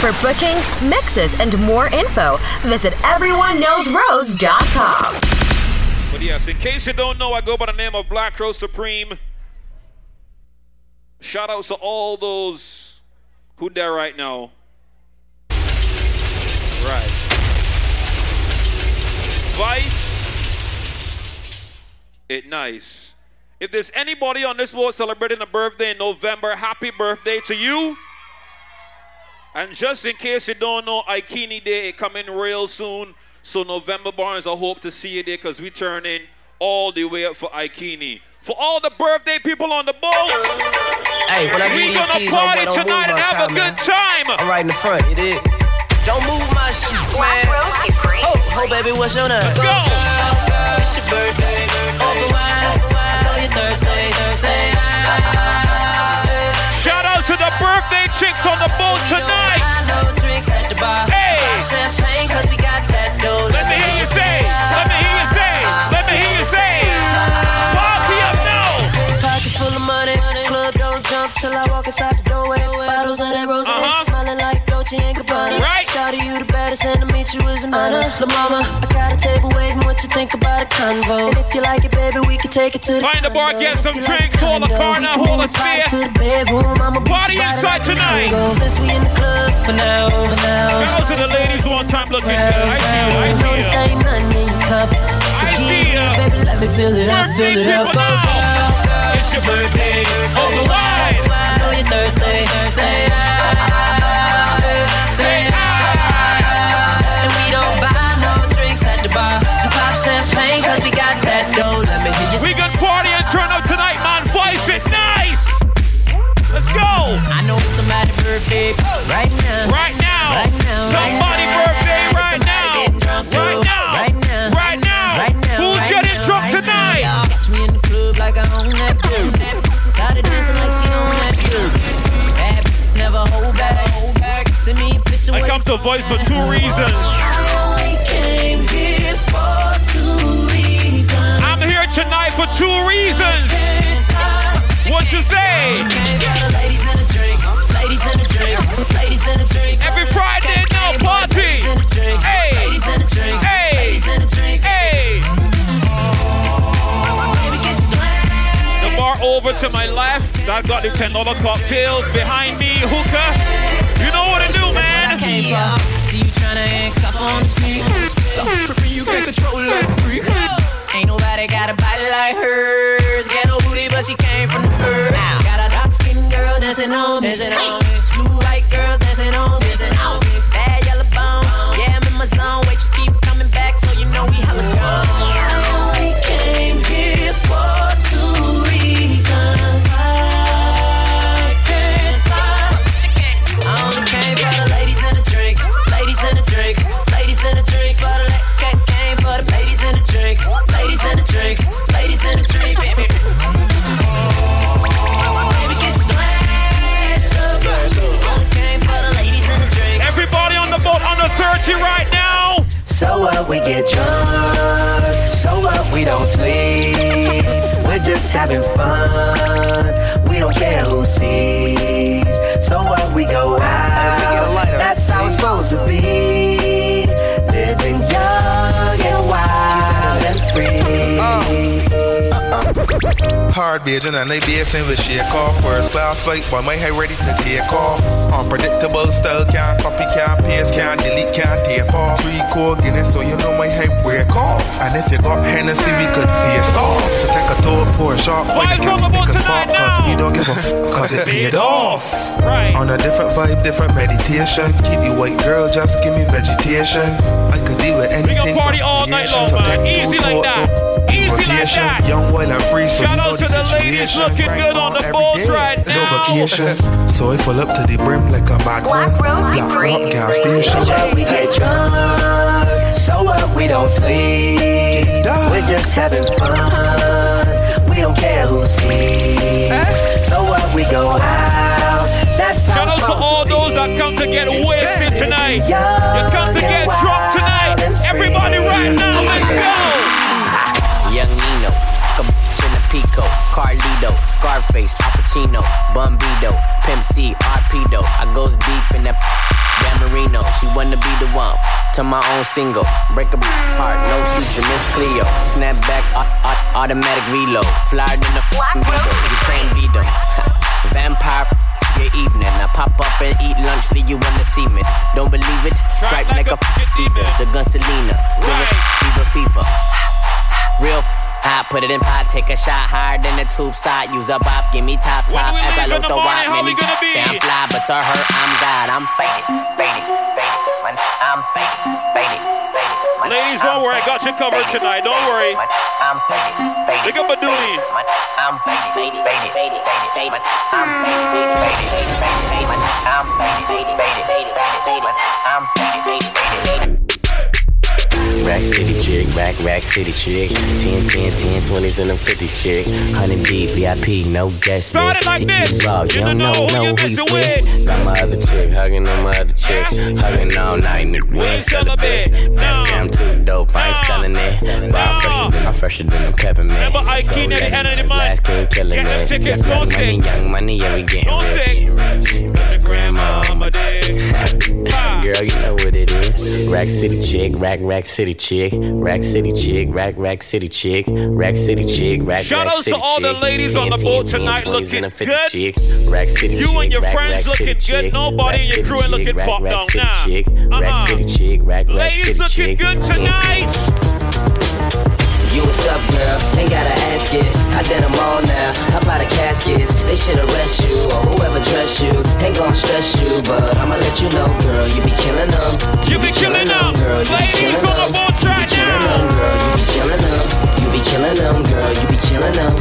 For bookings, mixes, and more info, visit everyoneknowsrose.com. But yes, in case you don't know, I go by the name of Black Rose Supreme. Shout outs to all those who there right now. Right. Vice. It nice. If there's anybody on this boat celebrating a birthday in November, happy birthday to you. And just in case you don't know, Aikini Day is coming real soon. So November Barnes, I hope to see you there because we turn in all the way up for Aikini. For all the birthday people on the boat, hey, when I get these keys, we're gonna party tonight and have a good time. I'm right in the front, you dig? Don't move my shit, man. Oh, baby, what's your name? Let's go. It's your birthday. Over wine. I know you're thirsty. Shout out to the birthday chicks on the boat tonight. Hey. Champagne, cause we got that dough. Let me hear you say. Let me hear you say. Let me hear you say. Party up now. Pocket full of money. Club don't jump till I walk inside the doorway. Bottles of that rose, smiling like Dolce & Gabbana. Right. Shawty, you the baddest, and to meet you is an honor. La mama, I got a table waiting. What you think about a convo? And if you like it, baby, we can take it to the find the bar, get some drinks, hold a car, now hold a spare. Party inside tonight. Since we in the club for now. Shout out to the ladies one time looking good. I see you. I see you. Baby, let me fill it up, fill it up. It's your birthday. Over wine. I know you're thirsty. Say and we don't buy no drinks at the bar. Pop champagne cause we got that dough. Let me hear you. We can party and turn up tonight, man. Voice is nice. Let's go. I know it's somebody's birthday right now. Right now. Right now. Somebody's birthday right now. Right now. Right now. Right now. Right now. Who's getting drunk tonight? Catch me in the club like I own that bill. Got it dancing like she own that bill. Never hold back. Send me a picture. I come to Voice for two reasons. I only came here for 2 reasons. I'm here tonight for 2 reasons. What you say? Ladies and the drinks. Ladies and the drinks. Ladies and the drinks. Every Friday now party. Hey. Ladies and the drinks. Hey. Ladies and the drinks. Hey. Baby, get your plan. The bar over to my left. I've got the $10 cocktails behind me. Hookah. You know what to do, man. See you trying to handcuff on the street. Stop tripping, you can't control that freak. Ain't nobody got a body like hers. Get no booty, but she came from the birds. Got a dark skinned girl dancing on me. 2 white girls dancing on me. Bad yellow bone. Yeah, I'm in my zone. Wait, just keep coming back, so you know we hella gone. We came here for 2 reasons. I can't lie. I only came for the ladies and the drinks. Ladies and the drinks. Ladies and the drinks. For the came for the ladies and the drinks. Ladies and the drinks. Ladies and the drinks. Baby, get your glass up. Only came for the ladies and the drinks. Everybody on the boat under 30 right now. So what, we get drunk. So what, we don't sleep. We're just having fun. We don't care who sees. So what, we go out. That's how it's supposed to be. Living young and wild and free. Hard beijing and they BSing with shake off. First class flight, boy, my head ready to take off. Unpredictable style, can't copy, can't paste, can't delete, can't tape off. 3 core Guinness, so you know my head break off. And if you got Hennessy, we could face off. So take a tour, pour a shot, Why fight, make a spot, cause we don't give a cause it paid off. Right. On a different vibe, different meditation. Keep you white girl, just give me vegetation. I could deal with anything. We can party all night long, man. Easy like that. Easy like that. Young, wild, and free. So shout out to the ladies looking good on the boat right now. No vacation. So I full up to the brim like a mad Black Rose Supreme. Gas station. So what, we get drunk. So what, we don't sleep. We're just having fun. We don't care who sees. So what, we go out. That's how shout out to all those that come to get wasted tonight. You come to get drunk tonight. Everybody right now, let's go. Young Nino, Pico, Carlito, Scarface, Al Pacino, Bumbido, Pimp C, Arpedo. I goes deep in that damn she wanna be the one. To my own single, break a heart, no future, Miss Cleo. Snap back, automatic reload. Flyer than the Beetle, you can't beat them. Vampire, your evening. I pop up and eat lunch, leave you on the cement. Don't believe it? Stripe like a eater. The gun Selena, fever. Real hot, put it in pot, take a shot higher than the tube side. Use a bop, give me top. As I load the wop, many say I'm fly, but to her, I'm God. I'm faded. I'm faded. Ladies, don't worry, I got you covered tonight. Don't worry. I'm faded. Pick up a duty. I'm faded. Rack City chick, rack City chick. 10, 20s and them 50s chick. 100 deep, VIP, no guest Start it like this. Raw, you don't know who you with. Got my other chick, hugging on my other chick. Hugging all night, we ain't sell the best. Jam too dope, I ain't selling it. But I'm fresher than the peppermint. Remember Ikeen at the end of the month. Last king killing Get them it. tickets, don't sick. Young money, yeah, we getting Don't rich. sick. Get your grandma dead. Girl, you know what it is. Rack City chick, rack City chick. Rack City chick, rack City chick. Rack City chick, rack Shout outs to all the ladies on the boat tonight looking good. Rack City You and your friends looking good. Nobody in your crew ain't looking pop down now. Rack City chick, rack Ladies looking good tonight. You what's up, girl? Ain't gotta ask it. I did them all now. How about the caskets? They should arrest you or whoever dress you. Ain't gon' stress you, but I'ma let you know, girl. You be killing them. You be killing them, girl. ladies on the boat right now. Girl, you be killing them. You be killing them, girl. You be killing them.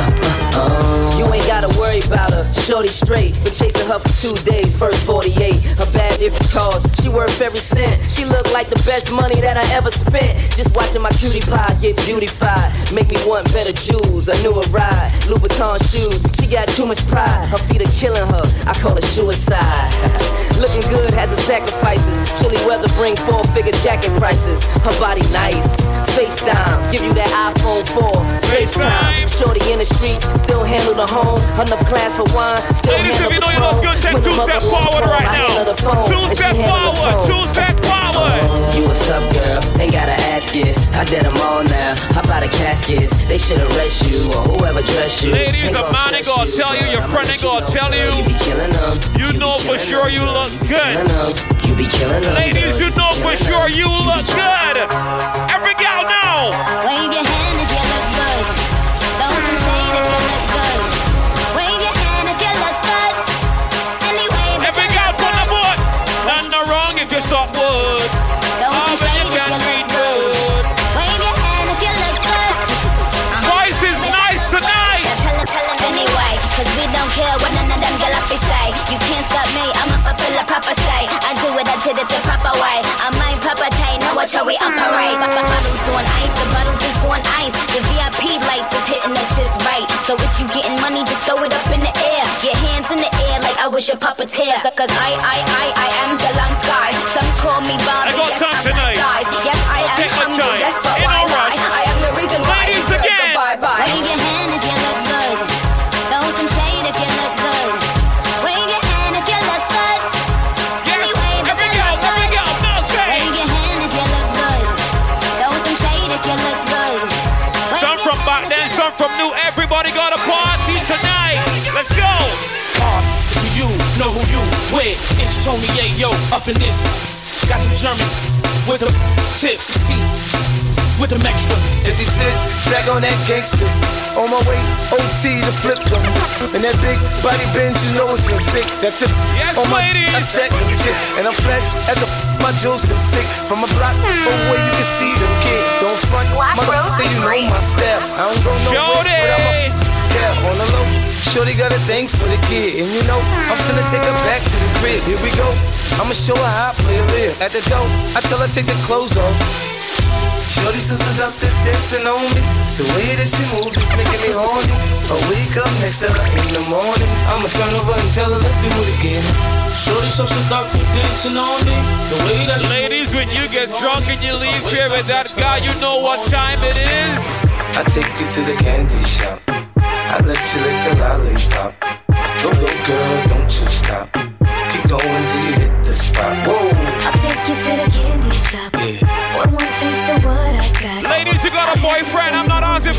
You ain't gotta worry about her. Shorty straight. Been chasing her for 2 days. First 48. Her bad different cause. She worth every cent. She look like the best money that I ever spent. Just watching my cutie pie get beautified. Make me want better jewels. A newer ride. Louboutin shoes. She got too much pride. Her feet are killing her. I call it suicide. Looking good has its sacrifices. Chilly weather bring 4-figure jacket prices. Her body nice. FaceTime. Give you that iPhone 4. FaceTime. Shorty in the streets. Still handle the home. Enough class for wine. Still Ladies, handle if you the know you look good, take 2 steps forward right now. 2 steps forward. 2 steps forward. You what's up, girl? Ain't gotta ask it. I did them all now. How about the caskets? They should arrest you or whoever dress you. Ladies, a man ain't gonna tell you, your friend ain't gonna tell you. You be killing them. You know for sure you look good. You be killing them. Ladies, you know for sure you look good. Every gal know. Wave your hand if you look good. Throw some shade if you look good. Wave your hand if you look good. Anyway, every gal on the board. None no wrong if you stop wood. Throw some shade if you look good. Wave your hand if you look good. Voice is nice tonight. Tell them anyway, cause we don't care what none of them gal up say. You can't stop me, I'ma fulfill a proper say. I do it, I did it the proper way. I might proper tay, know what how we operate. Bottles on ice, the bottles is on ice. The VIP lights is hitting us just right. So if you getting money, just throw it up in the air. Your hands in the air like I was your puppeteer. Cause I am the long sky. Some call me Bobby, yes, I'm that size. Yes, I am humble, that's but why lie. I am the reason why these girls go bye-bye. Wave your hand if you look good. Throw some shade if you look good. Wave your hand if you look good. Anyway, but you look good. Wave your hand if you look good. Throw some shade if you look good. Some from back then, some from new. Everybody got a party tonight. Let's go. Do you know who you with? It's Tony Ayo up in this. Got them German with the tips. See, with them extra. If you sit back on that gangsters, on my way OT to flip them. And that big body bend, you know it's a 6. That chip on my I stack them chips. And I'm flesh as a my jewels is sick. From a block away you can see them kid. Don't front, motherfucker, you know my style. I don't go nowhere, but I'm a yeah, on the low. Shorty got a thing for the kid. And you know, I'm finna take her back to the crib. Here we go. I'ma show her how I play a live. At the door, I tell her take the clothes off. Shorty so seductive, dancing on me. It's the way that she moves, it's making me horny. I wake up next to her in the morning. I'ma turn over and tell her, let's do it again. Shorty so seductive, dancing on me. The way that ladies, when you get drunk and you leave here with that guy, you know what time it is. I take you to the candy shop. I let you lick the lollipop. Go, go, girl, don't you stop. Keep going till you hit the spot. Whoa. I'll take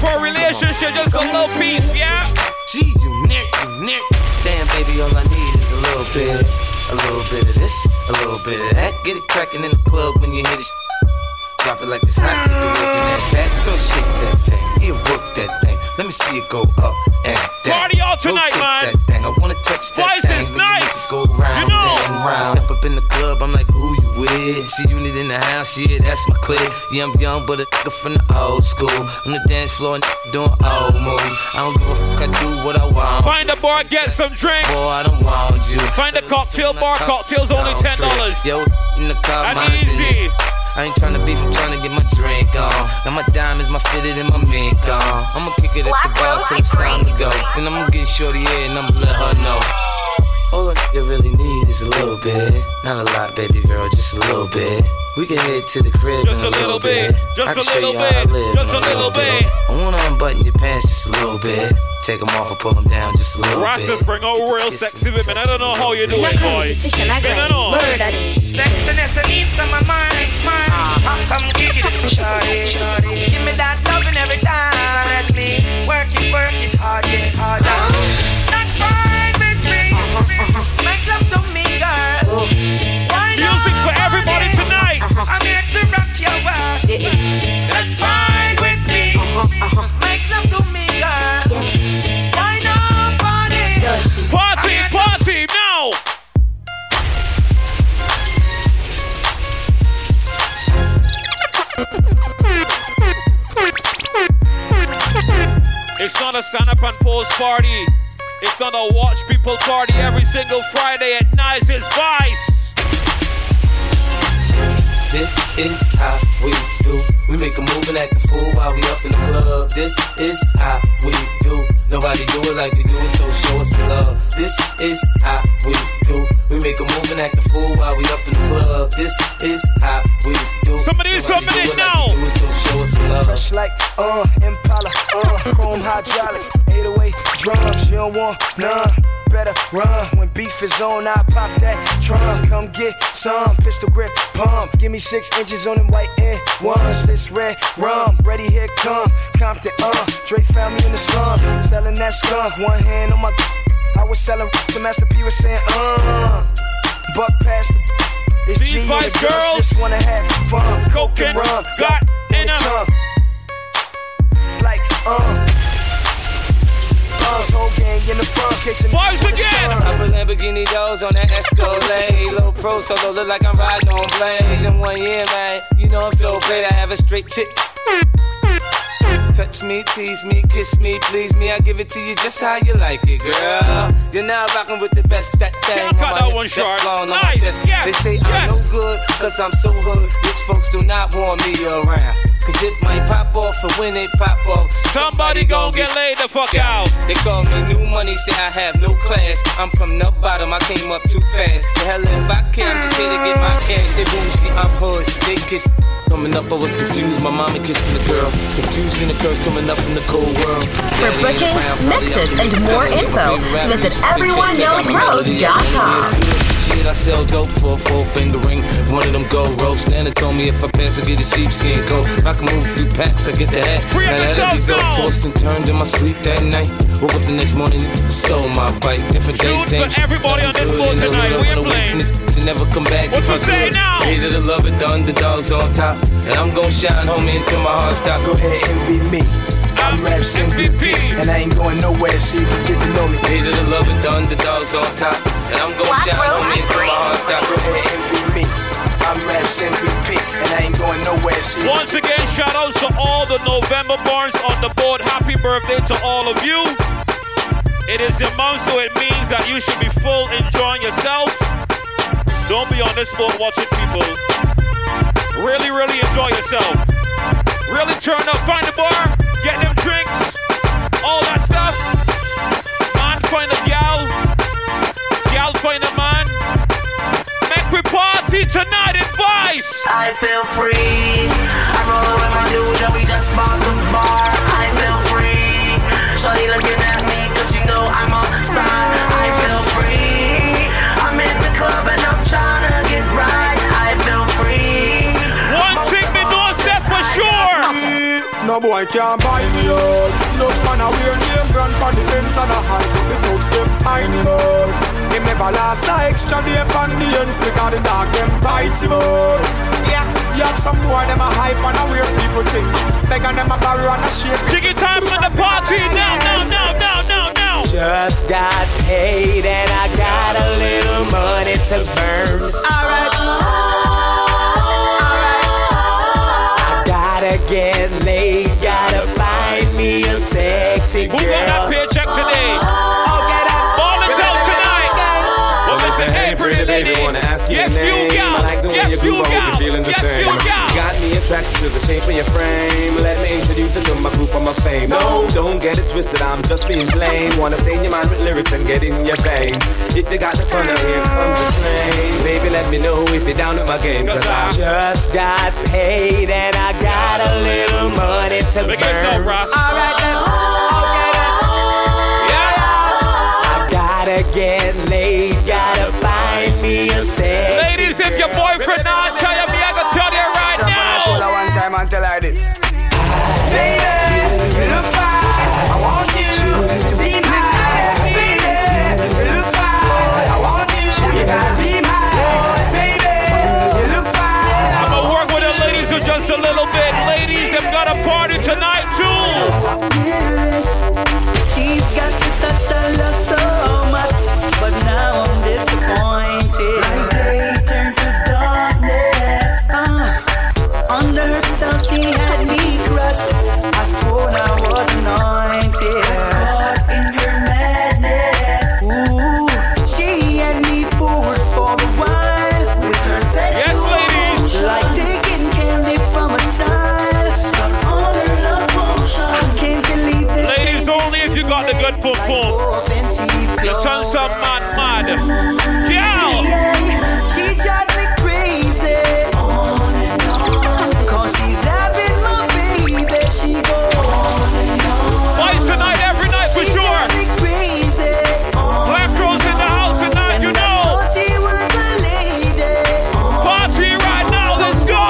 for a relationship, just a little piece, yeah? Gee, you neck. Damn, baby, all I need is a little bit of this, a little bit of that. Get it cracking in the club when you hit it. Drop it like it's hot, get the work in that back. Go shake that thing, you work that thing. Let me see it go up and down. Party all tonight, man. That thing. I wanna touch that thing. Spice is nice. Go round and round. Step up in the club, I'm like, who you with? She unit in the house, yeah, that's my clique. Yeah, I'm young, but a nigga from the old school. On the dance floor, doing old moves. I don't give a fuck, I do what I want. Find a bar, get some drinks. Boy, I don't want you. Find a cocktail bar, cocktails only $10. Yo, in the car, that's mine's easy. I ain't tryna beef, I'm tryna get my drink on. Now my diamonds, my fitted, and my mink on. I'ma kick it at the bar till it's time to go. Then I'ma get shorty here and I'ma let her know. All a nigga really need is a little bit. Not a lot, baby girl, just a little bit. We can head to the crib just in a little bit. Just I can a show little you how I bit. live Just in a little bit. I wanna unbutton your pants just a little bit. Take them off and pull them down just a little bit. Rastas bring out real sexy women. I don't know how you do it, boy. I know. Sexiness, I need some of mine. Come kick it, shawty. Give me that loving every time. Let me work it hard, harder. That's fine with me. Make love to me, girl. Music for everybody tonight. I'm here to rock your world. That's fine with me. Make love to me, girl. Why not party? Party now. It's not a stand-up and pose party. It's not a watch people party every single Friday at Nice is Vice. This is how we do. We make a move and act a fool while we up in the club. This is how we do. Nobody do it like we do it, so show us some love. This is how we do. We make a move and act a fool while we up in the club. This is how we do. Somebody do it now. Like so show us some love. Fresh like Impala, chrome hydraulics, 808 drums. You don't want none. Better run when beef is on. I pop that trunk. Come get some pistol grip pump. Give me 6 inches on them white ones. This red rum, ready here come Compton. Drake found me in the slums, selling that skunk. One hand on my. I was selling. The Master P was saying buck past the. It's These G and Vice the girls just wanna have fun. Coke and rum, got in a tongue. Like whole gang in the front, casing Vibes again. I put Lamborghini doors on that Escalade. Low pro solo, look like I'm riding on planes. In 1 year, man, you know I'm so great. I have a straight chick. Touch me, tease me, kiss me, please me. I give it to you just how you like it, girl. You're now rocking with the best. That thing Can't cut that one short. Nice. Yes. They say I'm no good, cause I'm so hood. Rich folks do not want me around. Cause it might pop off, and when it pop off, somebody gon' get laid the fuck out. They call me new money, say I have no class. I'm from the bottom, I came up too fast. The hell if I can, I'm just here to get my cash. They boozy, I'm hood, they kiss. Coming up, I was confused. My mama kissing the girl. Confusing the curse coming up in the cold world. For bookings, mixes, and more info, visit everyoneknowsrose.com. I sell dope for a 4-finger ring. One of them gold ropes. Nana told me if I pass, I get a sheepskin coat. If I can move a few packs, I get the hat. Now that'll be dope. Tossed and turned in my sleep that night. Woke up the next morning, stole my bike. Different days, same for everybody on this boat tonight. We ain't playing. To never come back. What you say now? Hated to love it, the underdogs on top. And I'm gon' shine, homie, until my heart stop. Go ahead, envy me. I'm Raps MVP, and I ain't going nowhere, so you can get to know me. Hated to love it, the underdogs on top. And I'm gon' shine, homie, until my heart stop. Go ahead, envy me. I'm Raps MVP, and I ain't going nowhere, so you Once again, shout outs to all the November borns on the board. Happy birthday to all of you. It is your month, so it means that you should be full enjoying yourself. Don't be on this boat watching people. Really, really enjoy yourself. Really turn up, find a bar, get them drinks, all that stuff. Man, find a gal find a man. Make we party tonight in Vice. I feel free. I roll with my dude and we just bought the bar. I feel free. Shorty looking at me cause you know I'm a star. I feel free. I'm in the club and I'm trying to get right. I feel free. One thing me don't say for sure. No No boy can't buy me out. No man a wear name brand for the ends and a hide. The folks them find him out. Him never last a extra day on the ends because the dog them bite him out. Yeah, you have some boy them a hype and a weird people think. Beg and them a borrow and a shake. Jiggy time for the party now. Just got paid and I got a little money to burn. Alright. I gotta get laid, gotta find me a sexy girl. Who got that paycheck today? Okay, ball and tell tonight. Well, listen, hey, pretty baby, wanna ask you your name. I like the way you move, you're feeling the same. Got me attracted to the shape of your frame. Let me introduce you to my group of my fame. No, don't get it twisted, I'm just being plain. Wanna stay in your mind with lyrics and get in your veins. If you got the fun, here comes the train. Baby, let me know if you're down with my game. Cause I just got paid and I got a little money to burn. Alright then, okay then. Yeah. I gotta get laid, gotta find me a sexy ladies, if your boyfriend not tell you me, I gotta tell you right now. Shoulder one time and tell her this. Baby, you look fine. I want you to be mine. Baby, you look fine. I want you to be mine. Baby, you look fine. I'm gonna work with the ladies for just a little bit. Ladies, they've got a party tonight too. She's got the touch I love so much, but now I'm disappointed. My day turned to darkness. Under her spell she had me crushed. I swore I was anointed. Caught in her madness. Ooh, she had me fooled for a while with her sexual moves, like taking candy from a child. Stuck on her love potion. I can't believe that. Ladies only if you got the good boom boom. You turn some mad. Yeah, she drives me crazy. Cause she's having my baby. She goes boys tonight, every night for sure. Black girls in the house tonight, you know. She was a lady. Party right now, let's go.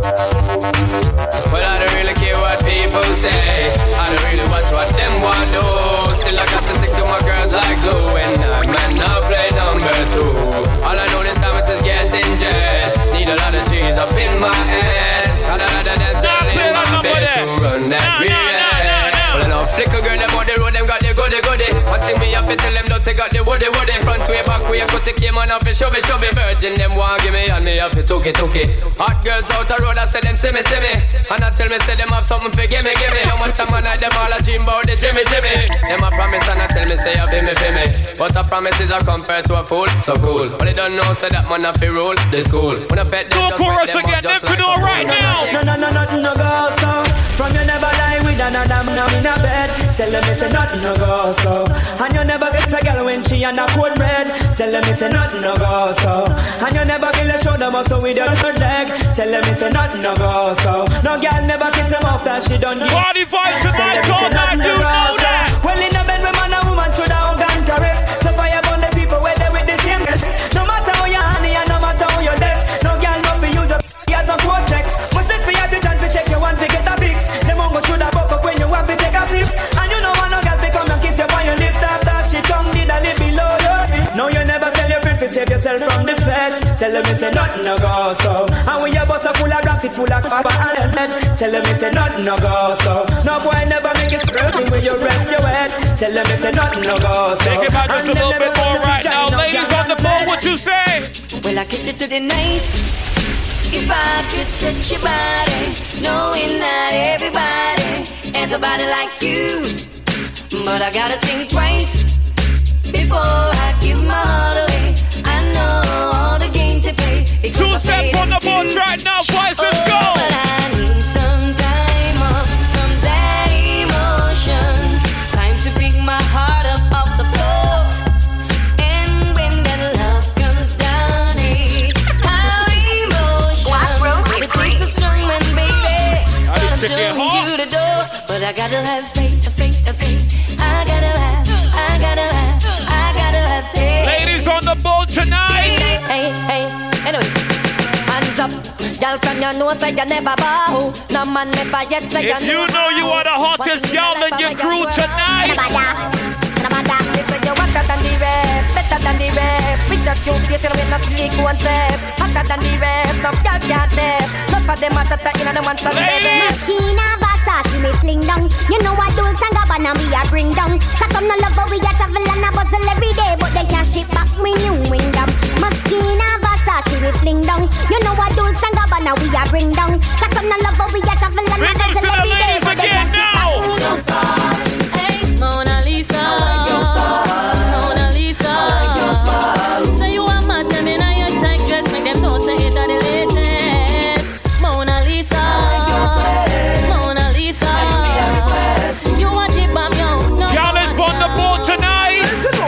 But I don't really care what people say. I don't really watch what them want do. Still I got to stick to my girls like glue. And I might not play number two. All I know this time is just getting jet. Need a lot of cheese up in my head. Got a lot of that in my bed to run that real. Well, I know flicker girl, them on the road, them got the goody. One thing me have to tell them, don't they got the woody. Front way, back way, cut the came on up and shove it. Virgin, them want give me and me have to took it. Hot girls out the road, I say them see me. And I tell me, say them have something for give me. How much time I night, them all a dream about the Jimmy. Them a promise and I tell me, say you feel me. But a promise is a compared to a fool, so cool. But they don't know, say that man have to rule the school. When I pet them, just chorus again, them can do right now. Nothing no go so. From you never lie with another man in a bed. Tell them it's a nothing no go so. And you never get a girl when she on a cold red. Tell them it's a nothing no go so. And you never kill a shoulder muscle with your leg. Tell them it's a nothing no go so. No girl never kiss him off that she done give. Party vibes tonight, all night, you know that. Well in a bed with man and woman should have gone caress. So fire burn the people where they with the same guest. No matter how you honey and no matter how you desk. No girl no fi use a as a cortex. Must this be as a chance to check you want to get a fix. Them won't go through the buck up when you have to take a sip. And you know one no girl to come and kiss you on your lips. After she tongue did a little below your lips. No you never tell your friend to save yourself from the feds. Tell them it's a nothing no go so. And when your bus are full of rocks, it full of copper and lead. Tell them it's a nothing no go so. No boy never make it scraping when you rest your head. Tell them it's a nothing no go so. Take it back just a little bit more right now. Ladies on the phone, what you say? Well, I kiss it to the nice. If I could touch your body, knowing that everybody has a body like you. But I gotta think twice before I give my heart away. I know all the games to play. Two steps on the board right now, boys, let's go. But I need some time off from that emotion. Time to bring my heart up off the floor. And when that love comes down, how emotion. It takes a strong man, baby. But I'm showing you the door. But I gotta have faith. I gotta have faith. Ladies on the boat tonight. Hey. Anyway, hands up up. Girl from your nose say you never bow. No man never yet say you If you know you are the hottest girl in your crew tonight. Listen, you hotter than the rest, better than the rest. With your cute face, you know when I speak one step. Hotter than the rest, no girl can't test. Not for them hotter than you know the ones from the best. Makina Basa, she me fling down. You know what Dulce and Gabbana we a bring down. Cause some no love but we a travel and a bustle every day. But they can't ship back me new wingdom. Makina Basa, she me fling down. You know what Dulce and Gabbana we a bring down. Cause some no love but we a travel and a bustle every day. But they can't ship back me new wingdom. Mona Lisa, Mona Lisa. Say you are mad, them in a your tight dress, make them know say it are the latest. Mona Lisa, Mona Lisa. You want the bomb, yo? Y'all is on the board tonight.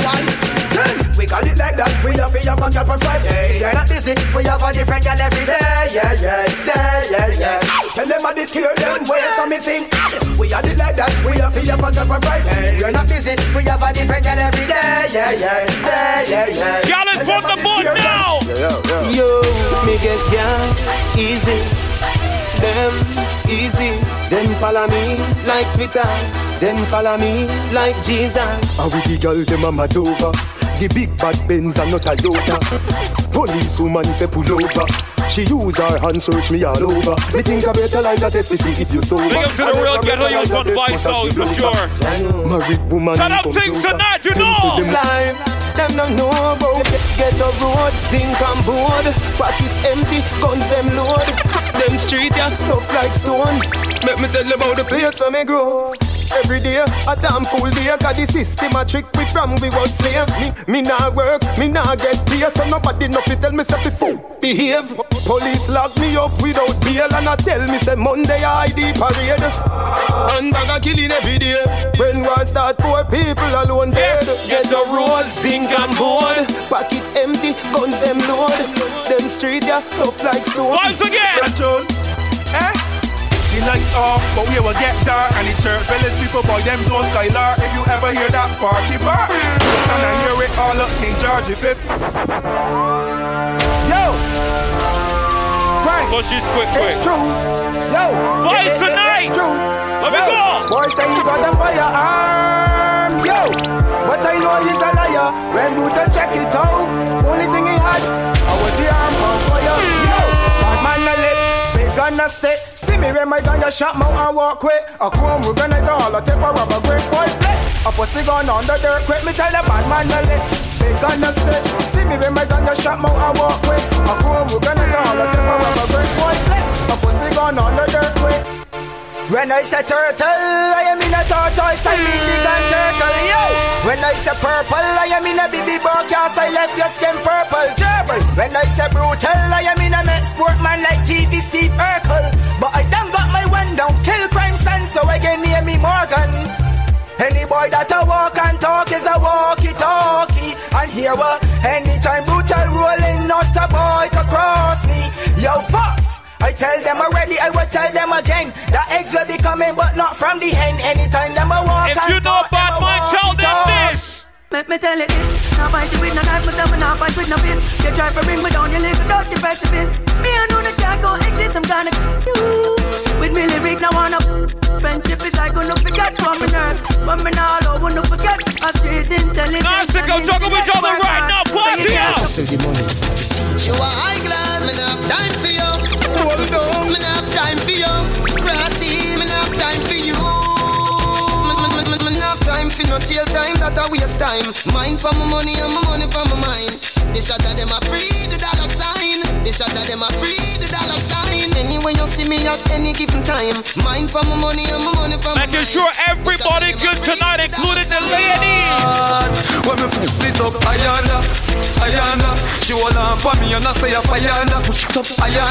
We got it like that. We have a girl for Friday. They're not busy. We have a different girl every day. Yeah. Tell them I did hear them. Wait for me think. We had it like that. We have a girl for Friday. You're not busy. We have a different girl every day. Yeah. Y'all is on the board now. Yo, me get down easy. Them easy. Them follow me like Twitter. Them follow me like Jesus. And with the girl them a mad over. The big bad Benz and not a Toyota. Police woman say pull over. She use her hand search me all over. Me think I better like that test to see if you sober. Big up to the real ghetto youth on Vice House for sure. Married woman. Shut up things tonight, you know. Live, them don't know about get a road, zinc and board. Pocket empty, guns them load. Them street ya, tough like stone. Let me tell you about the place where me grow. Every day, a damn full day. Got the system a trick we from we was slave. Me nah work, me nah get pay. So nobody no fi tell me say fi fool behave. Police lock me up without bail and I tell me say Monday ID parade. And bag a killing every day. When war start, poor people alone dead. Get a roll, zinc and board. Pocket empty, guns them load. Them street ya tough like stone. Once again. The lights off, but we will get dark. And the church village people, boy, them don't skylar. If you ever hear that party bar, and I hear it all up King George V. Yo, Frank, push this quick. It's true. Yo, Vice tonight. It's true. Let me go. Boy say he got a firearm. Yo, but I know he's a liar. When Luther check it out, only thing he had, I was the arm on fire. Yo, bad man a lit. Gonna stay. See me when my gun just shot mouth and walk away. A chrome organizer all a temper of a great boy play. A pussy gun on the dirt quick. Me tell the bad man to let. They gonna stay. See me when my gun just shot mouth and walk away. A chrome organizer all a temper of a great boy play. A pussy gun on the dirt quick. When I say turtle, I am in a tortoise, I mean the gun turtle, yo. When I say purple, I am in a baby broadcast, I left your skin purple, gerbil. When I say brutal, I am in a Met sportman like TV Steve Urkel. But I done got my one down, kill crime son, so I can name me Morgan. Any boy that a walk and talk is a walkie-talkie. And here what? Anytime brutal rolling, not a boy to cross me. Yo, Fox! I tell them already, I will tell them again. The eggs will be coming, but not from the hen. Anytime them a walk if and you know about my child, then this. Let me tell you this. Now fight you with no knife, but I'm not fight with no fist. You try to bring me down, you live without your precipice. Me, I know that can't go exist, I'm gonna you. With me lyrics, I wanna friendship is like gonna forget from my nerves. But me now, I wanna forget a street intelligence. Now, sicko, juggle with each other right now, party out. You are high glass, me not have time for you. Hold on, me not have time for you. Brassy, me not have time for you. Me not have time for no chill time, that a waste time. Mine for my money and my money for my mind. The shot of them a free the dollar sign. The shot of them a free the dollar sign. Anyway you see me at any given time. Mine for my money and my money for my mind. Making sure everybody good tonight, including the ladies. When me flip it up, Ayana, she hold on for me and I say Ayana. Push it up,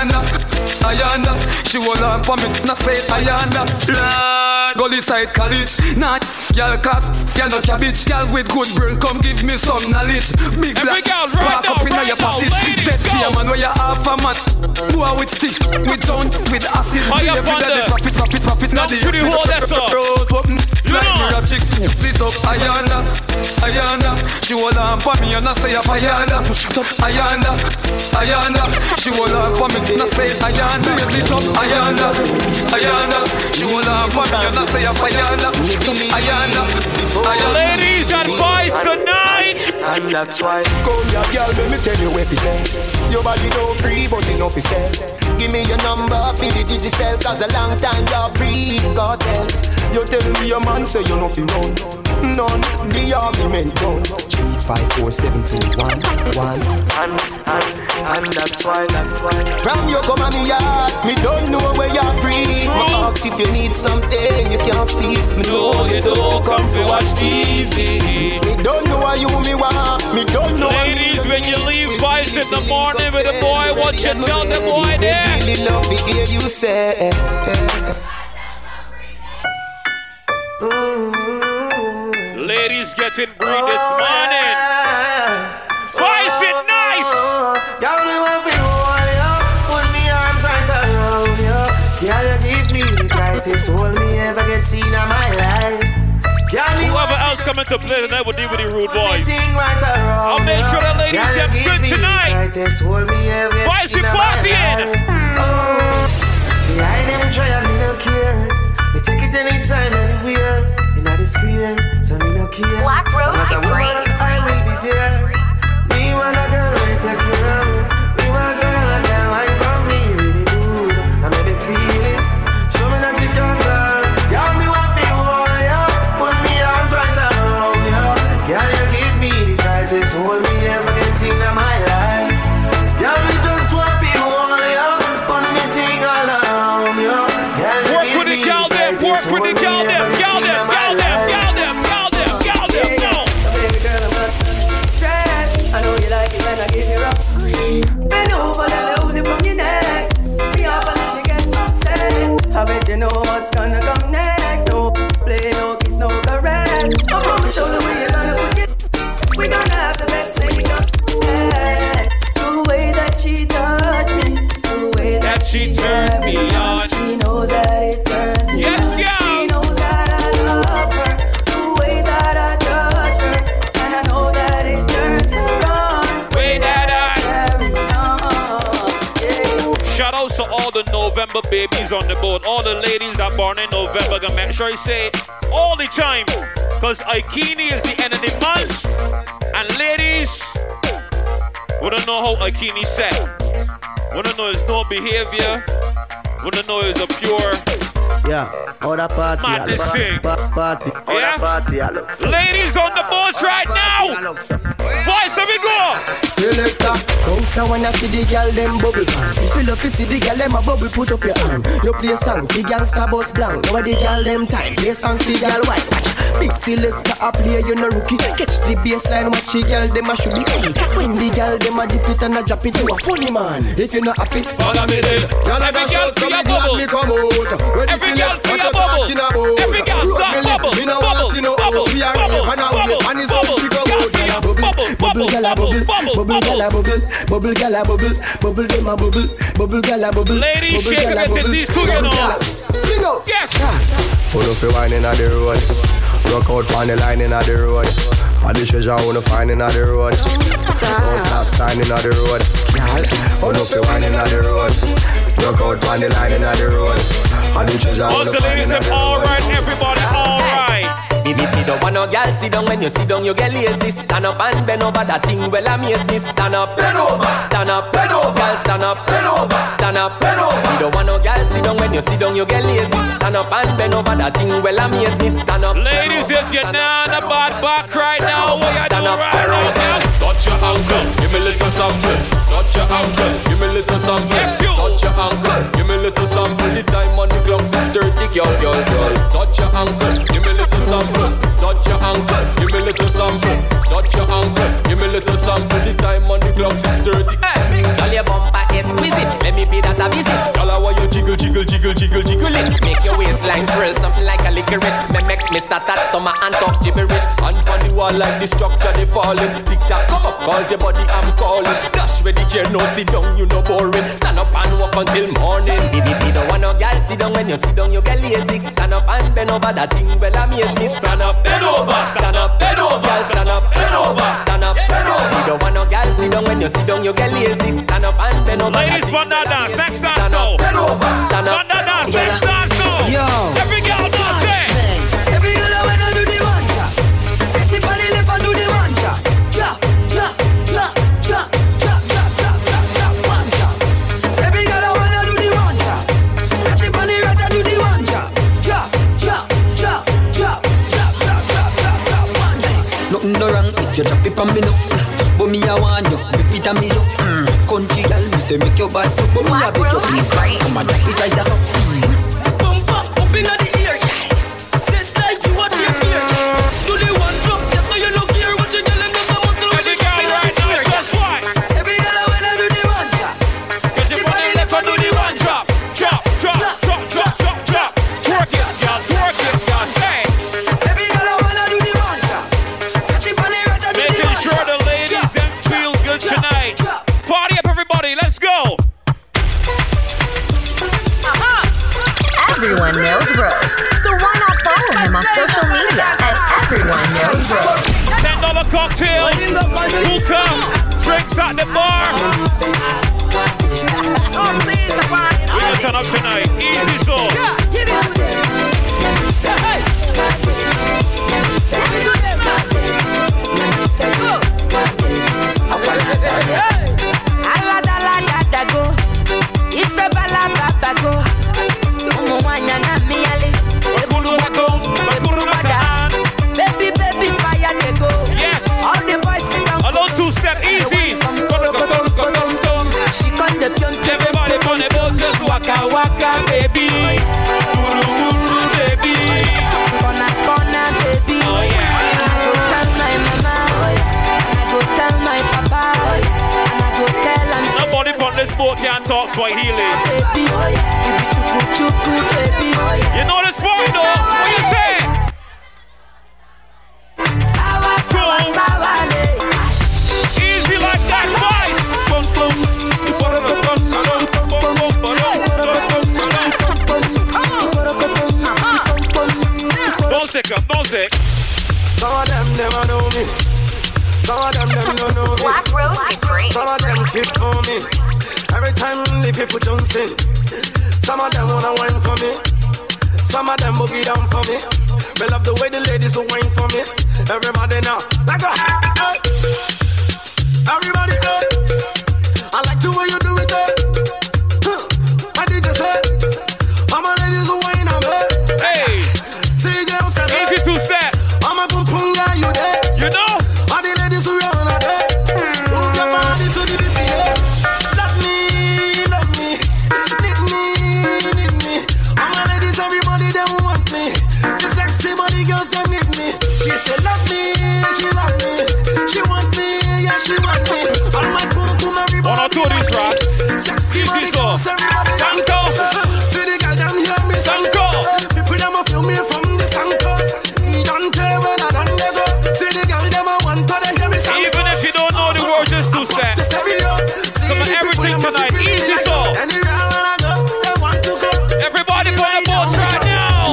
Ayana, she hold on for me and I say Ayana. Gully side college, nah, girl class, girl no cabbage, girl with good brain, come give me some knowledge. Big black, back up in your passage. Dead fear man, where you half a man. Boy with sticks, with joint, with acid. Profit, now the road open, like me a chick. It up, Ayana, she hold on for me and I say Ayana. Push it up, Ayana, she hold on for me and I say Ayana, raise it up, Ayana, Ayana. She will have for me and I say Ayana, Ayana, Ayana. Ladies and boys tonight. And that's why come here, girl, let me tell you what it is. Your body don't free, but enough is said. Give me your number, feed the digital, cause a long time you're free, God tell. You tell me your man say you know fi run. None, the argument done. 3, 5, 4, 7, 2, 1, 1. And that's why. From you come on me yard, me don't know where you're free. Me ask if you need something, you can't speak. Me know you don't come to watch TV. Me don't know why you me want. Me don't know. Ladies, when you leave Vice in the morning with a boy, what you tell the boy there? Me really love to hear you say. Ladies getting green this morning. Vice it nice. Girl, me want to hold you, put me arms right around you. Girl, you give me the tightest hold me ever get seen in my life. Whoever else coming to play tonight will deal with the rude boys. I'll make sure the ladies get good tonight. Vice it partying. Behind them try and me no care. You take it anytime, anywhere. In the square, so me no care. Black Rose Green. I will be there. Me want a girl who take care of me. Me want a girl like that wine from me really good. I make me feel it. Show me that you can girl. Y'all me want to hold ya. Put me arms right around ya. Girl, you give me the tightest hold me ever get seen in my life. Y'all me just want to hold ya. Put me thing all around ya. Work with the gal them. Work with the gal them. Gal them. Gal them. Gal them. Gal them. Gal them. No. Baby girl, I'm not stressed. I know you like it when I give you rough. Bend over, let me hold it from your neck. Me off and let you get upset. I bet you know what's gonna come next. No play, no kiss, no caress. Up on my shoulder, where you gonna put it? We gonna have the best makeup. Yeah. The way that she touched me, the way that she turned me on. She knows that it turns me yes, on. yeah. She knows that I love her. The way that I touch her, and I know that it turns her on. Way that carry on. Yeah. Shout out to all the November babies on the boat. All the ladies that born in November. Gonna make sure you say it all the time. Cause Aikini is the end of the month. And ladies, we don't know how Aikini set. We don't know his no behavior. We don't know it's a pure other party. madness thing. Party. Yeah? Ladies on the boats right now. Voice, let me go. Selector, bounce and wanna see the girl them bubble pan. If you love to see the girl them a bubble, put up your hand. You play song, the girl star bus blank. Now the girl them time, play song, the girl white. Big selector a play, you no rookie. Catch the baseline, watch the girl them a should be. When the girl them a dip it and a drop it, you a funny man. If you not happy, follow me then. Every girl feel a bubble. Every girl feel a bubble. Every girl stop bubble. Bubble. Bubble gala bubble, bubble gala bubble, bubble gala bubble, bubble dem a bubble, bubble gala bubble. Ladies, shake it to these two, you know. Single. Yes. Pull up your wine in the road, rock out on the line in the road. All the treasure I wanna find in the road. Don't stop signing on the road. Pull up your wine in the road, rock out on the line in the road. All the treasure I wanna find in the road. All right, everybody, all right. Me don't want no girl sit down. When you sit down you get lazy. Stand up and bend over. That thing well amaze me. Stand up, bend over. Stand up, bend over. Girl stand up, bend over. Stand up, bend over. Me don't want no girl sit down. When you sit down you get lazy. Stand up and bend over. That thing well amaze me. Stand up. Ladies, if you're not a bad back right now, what you do right now? Touch your ankle, give me little sample. Touch your ankle, give me little sample. Yes, you. Touch your ankle, give me little sample. The time on the clock 6:30, girl. Touch your ankle, give me little sample. Touch your ankle, give me little sample. Touch your ankle, give me little sample. The time on the clock 6:30. Hey, girl your bumper exquisite. Let me pay that a visit. Girl, how you jiggle it? Make your waistline swirl something like a licorice. Make me start that stomach and talk gibberish. And on the wall like the structure they falling. Tick tock, come up, cause your body I'm calling. Dash where the chair, no sit down, you no boring. Stand up and walk until morning. Baby, don't want no girl sit down. When you sit down, you get lazy. Stand up and bend over. That thing well amaze me. Stand up, bend over. Stand up, bend over. Girl, stand up, bend over. Stand up, bend over. You don't want no girl sit down. When you sit down, you get lazy. Stand up and bend over. Ladies, fun that dance. Next dance. over. Stand up. Yo. Every girl does it. Every girl I wanna do the one chop. Catch it on the left and do the one chop. Chop, chop, chop, chop, chop, chop, chop, chop, chop, one chop. Every girl I wanna do the one chop. Catch it on the right and do the one chop. Chop, chop, chop, chop, chop, chop, chop, chop, chop, one chop. Nothing no wrong if you drop it on me no. But me I want you, make it a me yo. Country girl, me say make your bad so. But me I beg you please, come and drop it right just up. Bump up, up inna the ear, yeah. Steps like you watch your ear, yeah. Do the one drop, yeah, so you look here. What you tell them, just a muscle when you drop inna the ear, yeah. Every girl I wanna do the one drop. Catch it on the left and do the one drop. Drop, drop, drop, drop, drop, drop. Twerk it, y'all, twerk it, y'all. Say. Every girl I wanna do the one drop. Catch it on the right and do the one drop. Making sure the ladies them feel good tonight. Party up, everybody. Let's go. Everyone knows Rose, so why not follow him on social media at Everyone Knows Rose. $10 cocktail. Who come? Drinks at the bar. We're gonna turn up tonight. Easy so. Baby, baby, fire they go. Yes. All the boys sit down. A little two-step, easy. She got the pion. Everybody on the boat, just waka waka, baby. Wuru wuru, baby. Corner, baby. Oh yeah. And I go tell my mama, and I go tell my papa, and I go tell him. Nobody on this boat can talk Swahili. Baby, you be chuku, baby. You know this part though. What you say? Easy like that, boys. Don't sick up, don't sick. Some of them never know me. Some of them don't know me. Black Rose Degree. Some of them keep for me. Every time the people jump in. Some of them wanna wine for me. Some of them boogie down for me. They love the way the ladies will wine for me. Everybody now, like a hey. Everybody, hey. I like the way you do it, hey. I did just say, all my ladies will wine on me. Hey, see girls step, easy to step. I'm a pum pum guy, you there? You know? All the ladies who run out there. Move your body to the beat, yeah. Love me, need me. All my ladies, everybody, they want me. The sexy body girls, they need me. She said, love me, she love me. She want me, yeah, she want me. All my pum pum, everybody. On a tour this track. Sexy body girls, everybody. Sanko. See the girl, them hear me. Sanko. People, them a feel me from the Sanko. Don't care when I don't never. See the girl, them a want to hear me. Sanko. Even if you don't know the words, just do set. Come on, everything tonight. Easy so. Everybody put a boat right now.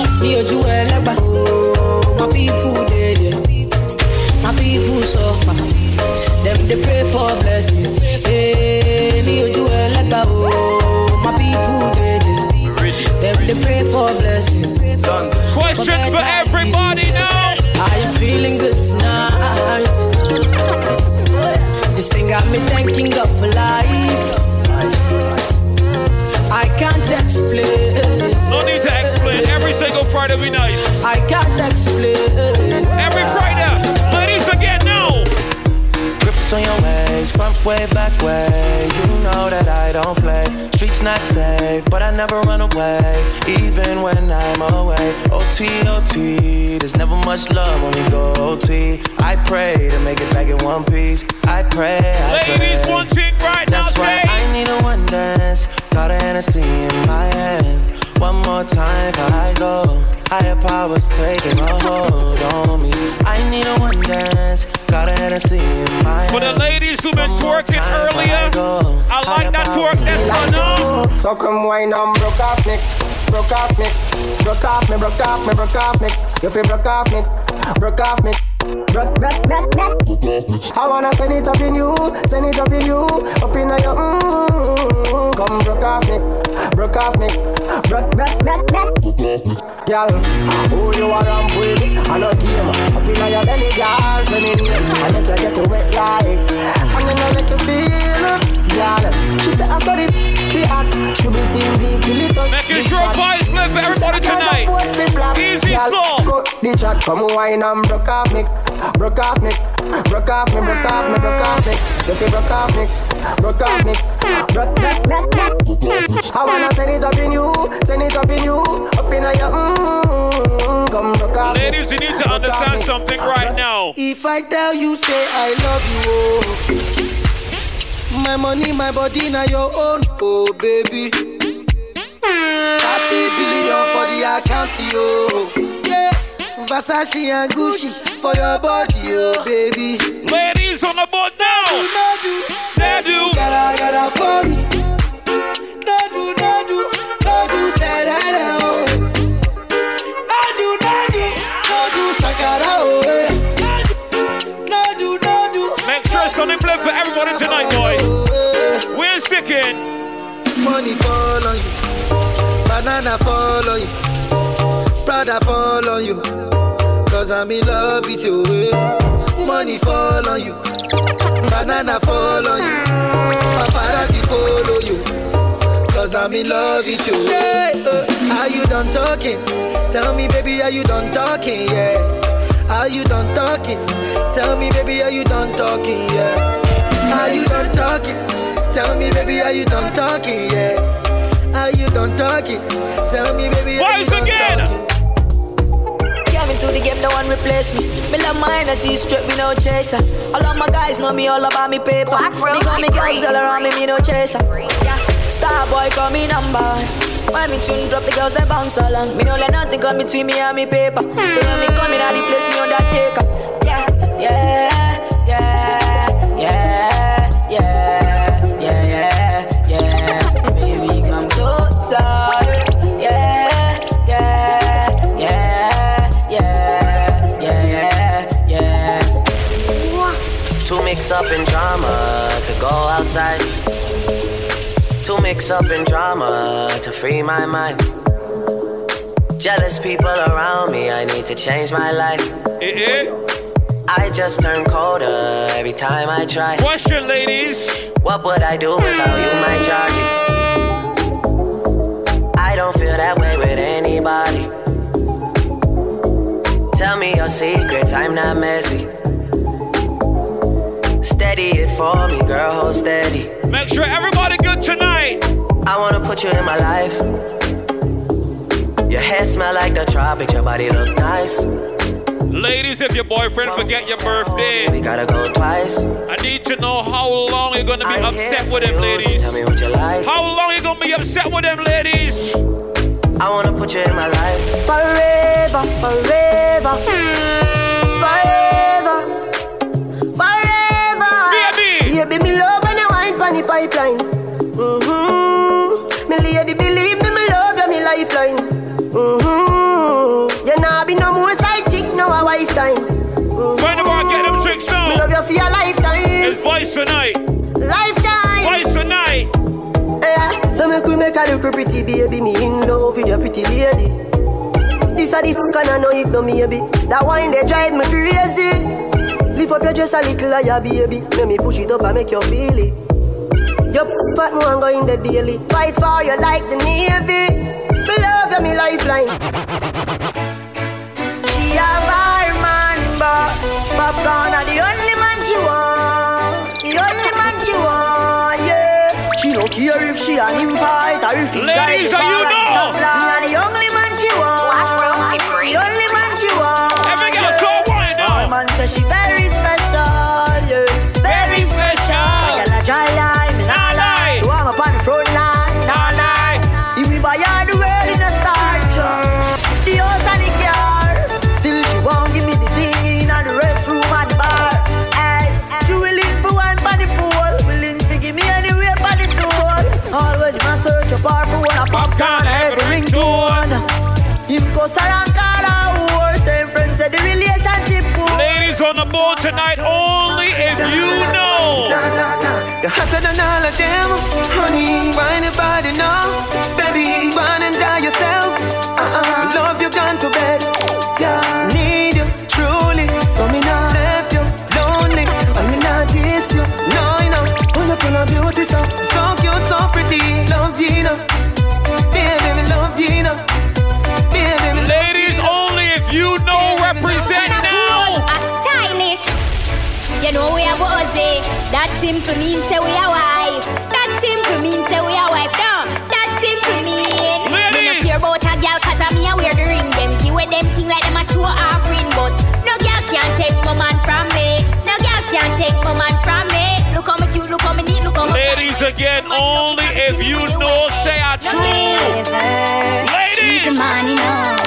My people dead, my people suffer. Them they pray for blessings. Hey, my people dead. Them they pray for blessings. Question for everybody now. I am feeling good tonight. This thing got me thanking God for life. I can't explain. No need to explain. Every single Friday we nice. I can't explain. Every Friday. Ladies again now. Grips on your ways, front way, back way. You know that I don't play. Streets not safe, but I never run away, even when I'm away. OT, OT, there's never much love when we go OT. I pray to make it back in one piece. I pray. Ladies, one thing right now. That's why I need a one dance. Got a Hennessy in my hand. One more time before I go. Higher powers taking a hold on me. I need a one dance. Got a Hennessy in my hand. For the ladies who've been twerking earlier, I like that twerk. That's fun, no? So come wine and broke off me. Broke off me. Broke off me. Broke off me. Broke off me. You feel broke off me. Broke off me. I wanna send it up in you, up in your come broke off me, broke off me. Broke girl, who you are ramp with? I know game. Up in your belly, girl, send me name. I let you get wet like, and then I let you feel it, girl. She said I saw it, be hot. She be team deep, till it touch. Making sure vibes live for everybody tonight. Easy slow. Go the chat, come wine and broke off me. Broke off me. Broke off me, broke off me, broke off me. You say broke off me, broke off me. Broke. I wanna send it up in you, send it up in you, up in your come broke off me. Ladies, you need to understand something right now. If I tell you, say I love you, oh. My money, my body, now your own, oh baby. 30 billion for the account, yo. Yeah, Versace and Gucci for your body, oh baby. Ladies on the board now. They do. Gotta for me. No do, say that, oh. No do, shakara, oh. No do. Make sure something play for everybody tonight, boy. We're sticking. Money fall on you. Banana fall on you. Prada fall on you. Cause I'm in love with you. Money fall on you. Banana fall on you. Paparazzi follow you. Cause I'm in love with you. Yeah, are you done talking? Tell me baby, are you done talking? Yeah. Are you done talking? Tell me baby, are you done talking? Yeah. Are you done talking? Tell me baby, are you done talking? Yeah. Are you done talking? Tell me baby, are you done talking? Came into the game, no one replace me. Me love mine, I see straight, me no chaser. All of my guys know me all about me paper. Me got me girls all around me, me no chaser. Yeah, star boy call me number one. When me tune drop, the girls they bounce along. Me no let nothing come between me and me paper. So when me come in at the place, me undertaker. Yeah, yeah, yeah, yeah, yeah, yeah, yeah. Baby, come closer. To mix up in drama, to go outside. To mix up in drama, to free my mind. Jealous people around me, I need to change my life. I just turn colder every time I try. Question, ladies. What would I do without you, my Georgie? I don't feel that way with anybody. Tell me your secrets, I'm not messy. Steady it for me, girl, hold steady. Make sure everybody good tonight. I wanna put you in my life. Your hair smell like the tropics, your body look nice. Ladies, if your boyfriend forget your birthday, we gotta go twice. I need to know how long you're gonna be upset with him, ladies. Just tell me what you like. How long you gonna be upset with them, ladies? I wanna put you in my life. Forever, forever, forever, forever. Baby, me love when you wine pon the pipeline. Me lady, believe me, me love you, me lifeline. You nah be no more side chick, no a wife time. Find about get them tricks now. Me love you for your lifetime. It's voice tonight. Lifetime. Voice tonight. Yeah, so me could make a little pretty baby. Me in love with your pretty lady. This a the fuck and I know if no maybe. That wine they drive me crazy. Lift up your dress a little higher, baby. Let me push it up and make you feel it. Your fat mo and go in the daily. Fight for you like the Navy. Me love you, me lifeline. She have her man, but popcorn are the only man she want. The only man she want, yeah. She don't care if she and him fight or if he try to fall and stop line. The only man she want. The only man she want. Every girl so wine now. All man say she very special, yeah. Very special. I got a dry line, nah lie. So I'm up on the front line, nah lie. If we buy all the world in a starch, the house and the car. Still she won't give me the thing in the restroom and the bar. Ay, she willing for one for the pool, willing to give me anywhere for the tool. Always my search a bar for one a popcorn every ringtone. Him go sarang kara horse, them friends say the relationship cool. Ladies on the board tonight, only if you know. You're hotter than all of them, honey. Why nobody know? Baby, love you, know. Baby, me love you, know. Baby, me ladies only if you know represent now. A stylish. You know we are Ozzy. That simple means say we are wife. That simple means say we are wife. No, that simple mean. Me no care about a girl cause I'm here wear the ring. Them give with them thing like them a true offering. But no girl can take my man from me. No girl can take my man from me. Look how me cute, look how me neat, look how me ladies again only if you know say a true. Ladies. The money now.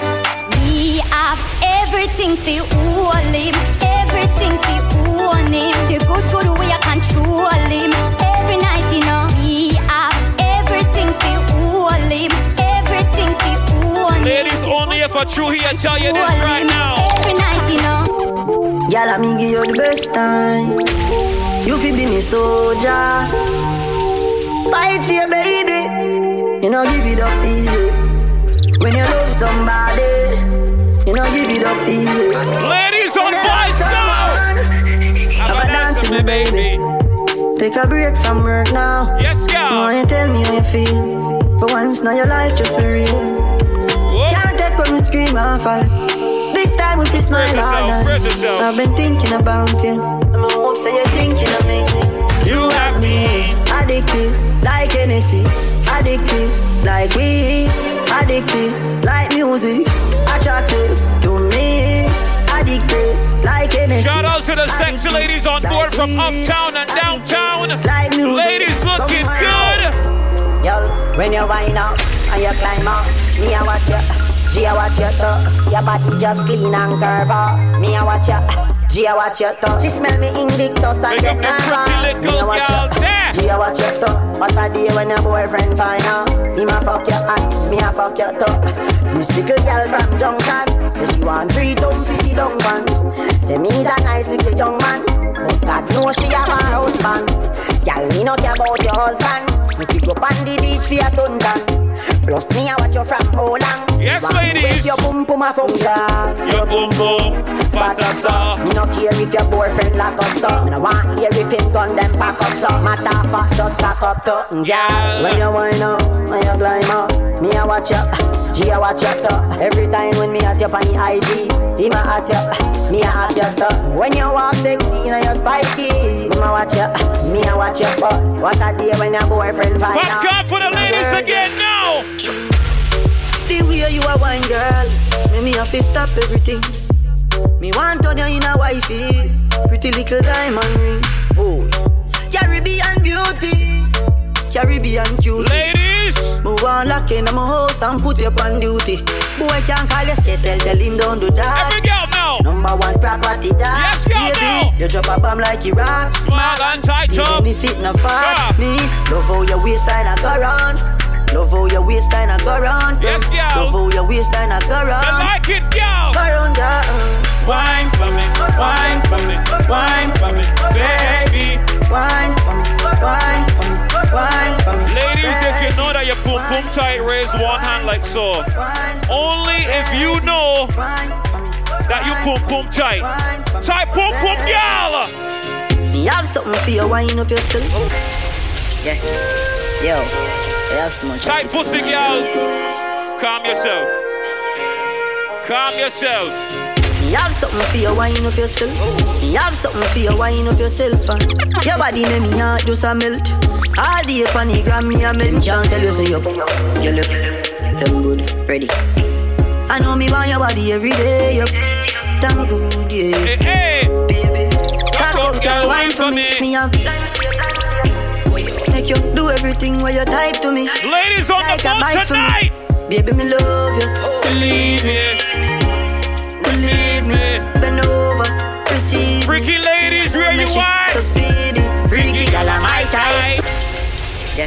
We have everything to hold him. Everything to own him. The good way I control him. Every night, you know. We have everything to hold him. Everything to own him. Ladies only if a true here tell you this right now. Every night, you know. Girl, I me give you the best time. You feel be me soldier. Fight for your baby. You know give it up easy. When you love somebody, you know give it up easy. Ladies on voice now. Have a dance with me, baby. Take a break from work now. Yes, girl. Now you tell me how you feel. For once now your life just be real. Whoa. Can't take when we scream and fall. This time we feel smile all night. I've been thinking about you. I'm hope say you're thinking of me. You have me addicted like Hennessy. Addicted like weed. Addicted like music. Attracted to me. Addicted like Hennessy. Shout out to the sexy ladies on board like from uptown and downtown. Like ladies looking good. Yo, when you wind up and you climb up, me I watch you. G I watch you too. Your body just clean and curve up. Me I watch you. G I watch you too. She smell me Invictus and get nervous. Me I watch you. G I watch you too. What a day when your boyfriend find out. Him a fuck you and me a fuck you too. This little girl from Junction say she want 3 dumb 50 dumb man. Say me is a nice little young man, but God knows she have a husband. Girl, me no care about your husband. We pick up on the beach for your suntan. Plus me I watch you from how long. Yes, ladies. Your boom boom a function. Your boom boom fat up so. Me no care if your boyfriend lock up so. Me no want hear if him gun them pack up so. Matter fuck just pack up to. Yeah. When you wind up, when you climb up, me I watch you. G I watch you too. Every time when me at you on the IG, him a at you, me a at you too. When you walk sexy and you spiky, me a watch you, me a watch you too. What a day when your boyfriend find out. Fuck up for the ladies again now. The way you a wine girl, me have to stop everything. Me want to you in a wifey, pretty little diamond ring. Oh, Caribbean beauty, Caribbean cutie. Ladies, move on lock in my house and put you on duty. Boy can't call you skate, tell him don't do that. Every girl now. Number 1 property that. Yes, girl baby, now. you drop a bomb like Iraq. Small and tight up. Even if it no fat, me love how your waistline a go round. Love how your waistline a go round. Yes, girl. Love how your waistline a go round. I like it, girl. Go round, girl. Wine for me, wine for me, wine for me, baby. Wine for me, wine for me, wine for me. Ladies, if you know that your pum pum tight, raise one hand like so. Only if you know that you pum pum tight. Tight pum pum, girl. Me have something for you, wind up yourself. Yeah, yo, I have so much. Tight pussy, girl. Calm yourself. Calm yourself. Me have something for you, wind up yourself. Me have something for you, wind up yourself. Your body make me heart just a melt. All day on the gram me a melt. Can't tell you say you look damn good, ready. I know me want your body every day. You damn good, yeah. Hey, hey. Baby, cock up, girl, wine for me. Me have plans for you. Make you do everything where you type to me. Ladies on like the phone tonight. Baby, me love you. Believe me. Believe me. Bend over, receive freaky me. Ladies, where you at? So speedy, freaky girl, I'm my type. Yeah,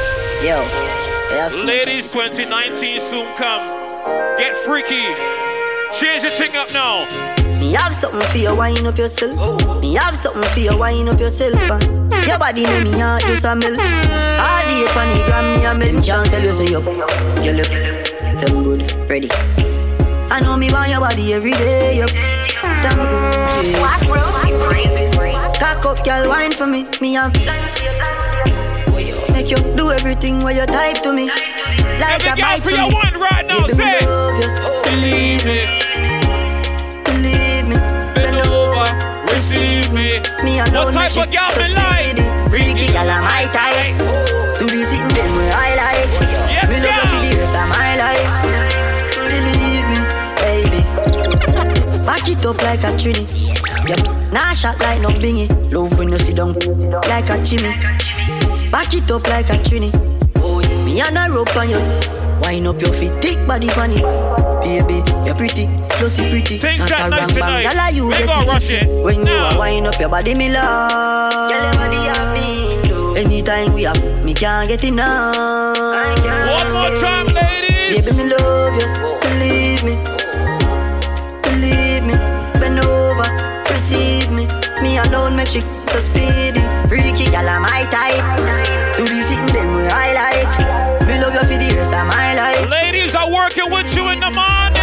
yo. Ladies, 2019 soon come. Get freaky. Change the thing up now. Me have something for you, wind up yourself. Me have something for you, wind up yourself. Your body make me heart just a melt. All day on the gram me a melt. Can't tell you say you look damn good, ready. I know me want your body every day. You damn good, yeah. Black Rose, Cock up, girl, wine for me. Me have plans for you. make you do everything when you type to me. Like a bite to me. One right now, baby, me love you. Believe me. Believe me. Bend over, receive me. Me alone what type of girl me like? Freaky girl, I'm my type. To be sitting them where I like. Yes, me love you for the rest of my life. Believe me, baby. Back it up like a trini. Yep. Nah shot like no bingy. Love when you sit down like a chimney. Back it up like a trini. Oh, me and a rope on you. Wind up your feet, thick body funny. Baby, you're pretty, closey pretty. Not a wrong bang, girl, you get it. When you are wind up your body, me love. Girl, your body have me. Anytime we up, me can't get enough. One more time, ladies. Baby, me love you. Believe me. Believe me. Bend over, receive me. Me alone make chick so speedy. Freaky girl, I'm my type. To be sitting them where I like. Me love you for the rest of my life. Ladies are working with you in the morning.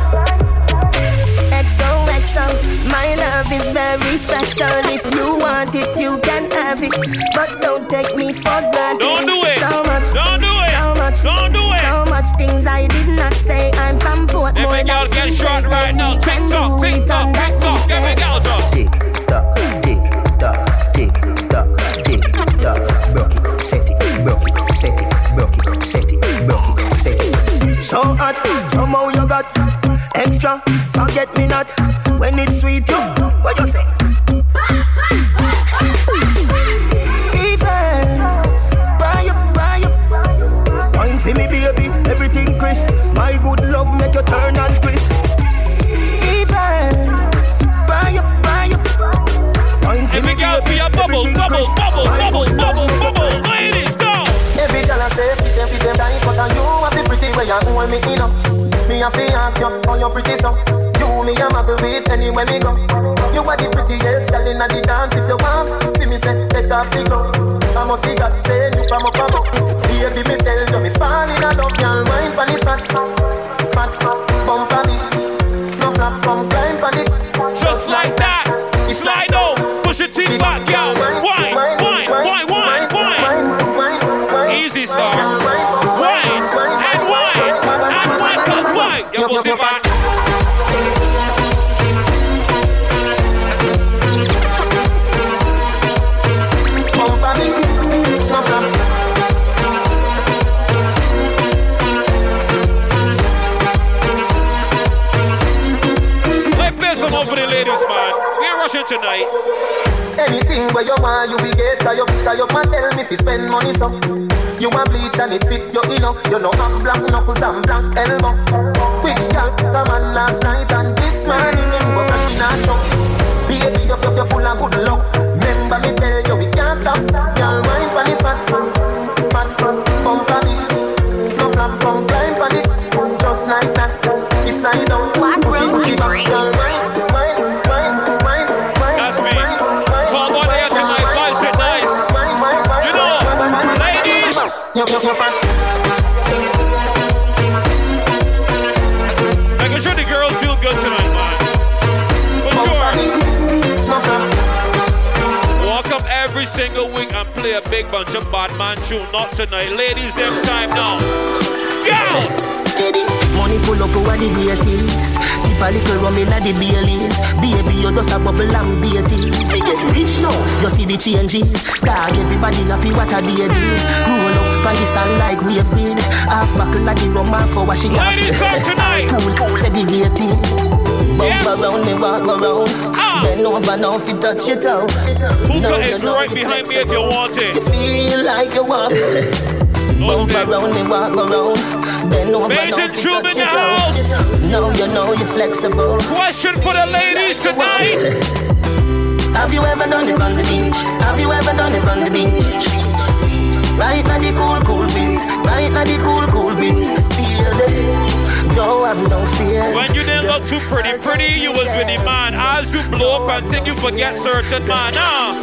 XOXO, my love is very special. If you want it, you can have it. But don't take me for granted. Don't do it. So much. Don't do it. So much. Don't do it. So much things I did not say. I'm from Portmore. Every girl get shot right now. Tick tock, tick tock, tick tock. Every girl up. Tick tock, tick tock, tick tock, tick tock. Broke it, set it, broke it, set it, broke it, set it, broke it, set it. So hot, somehow you got extra. Forget me not when it's sweet. You, what you say? Fever, buy up. Wine for me, baby, everything crisp. My good love make you turn and twist. Fever, buy up. Every girl be a bubble. Ladies, go. Every girl I say fit them dying, but you have the pretty way you hold me in up. Me a fi ask you how you pretty so. You me a muggle with anywhere me go. You are the prettiest girl inna the dance. If you want, fi me say take off the glove. I must see God say you from up above. Baby me tell you me fall in love. Girl wine pon this fat, bump on it. No flap, come climb pon it. Just like that. Slide on, push your teeth back, girl. Wine. Easy start. Wine, cause wine. Your pussy fat. Let's play some over the ladies, man. We're rushing tonight. Anything where you want, you be get. Cause you man tell me if you spend money so. You want bleach and it fit you, you know. You know have black knuckles and black elbow. Which girl come on last night and this morning you go crashing and show. Baby, you're full of good luck. Remember me tell you we can't stop. Girl wine for this fat, bump on it. No flap, come climb on it. Just like that, it's like down. Push it back, girl wine. That's me. For what they are doing, my voice is nice. You know, ladies. Making sure the girls feel good tonight, man. For sure. Walk up every single week and play a big bunch of bad man tune. Not tonight. Ladies, them time now. Go! Money pull up over the greatest. Keep a little rum inna the Baileys. Baby, you just a bubble and beaties. Me get rich now, you see the changes. Dog, everybody happy what a day this. Roll up on the sun like waves did. Half buckle of the rum and for washing off. Ladies, come tonight. Pool, segregated. Bump around me, walk around. Bend over now if you touch it out. Who got it right behind me if you want it? You feel like you want it. Bump around me, walk around. Bend over now if you touch it out. Now you know you're flexible. Question for the ladies tonight. Have you ever done it on the beach? Have you ever done it on the beach? Right now the cool breeze. Right now the cool breeze. Feel it. Don't have no fear. When you didn't look too pretty, you was with the man. As you blow up and think you forget certain man,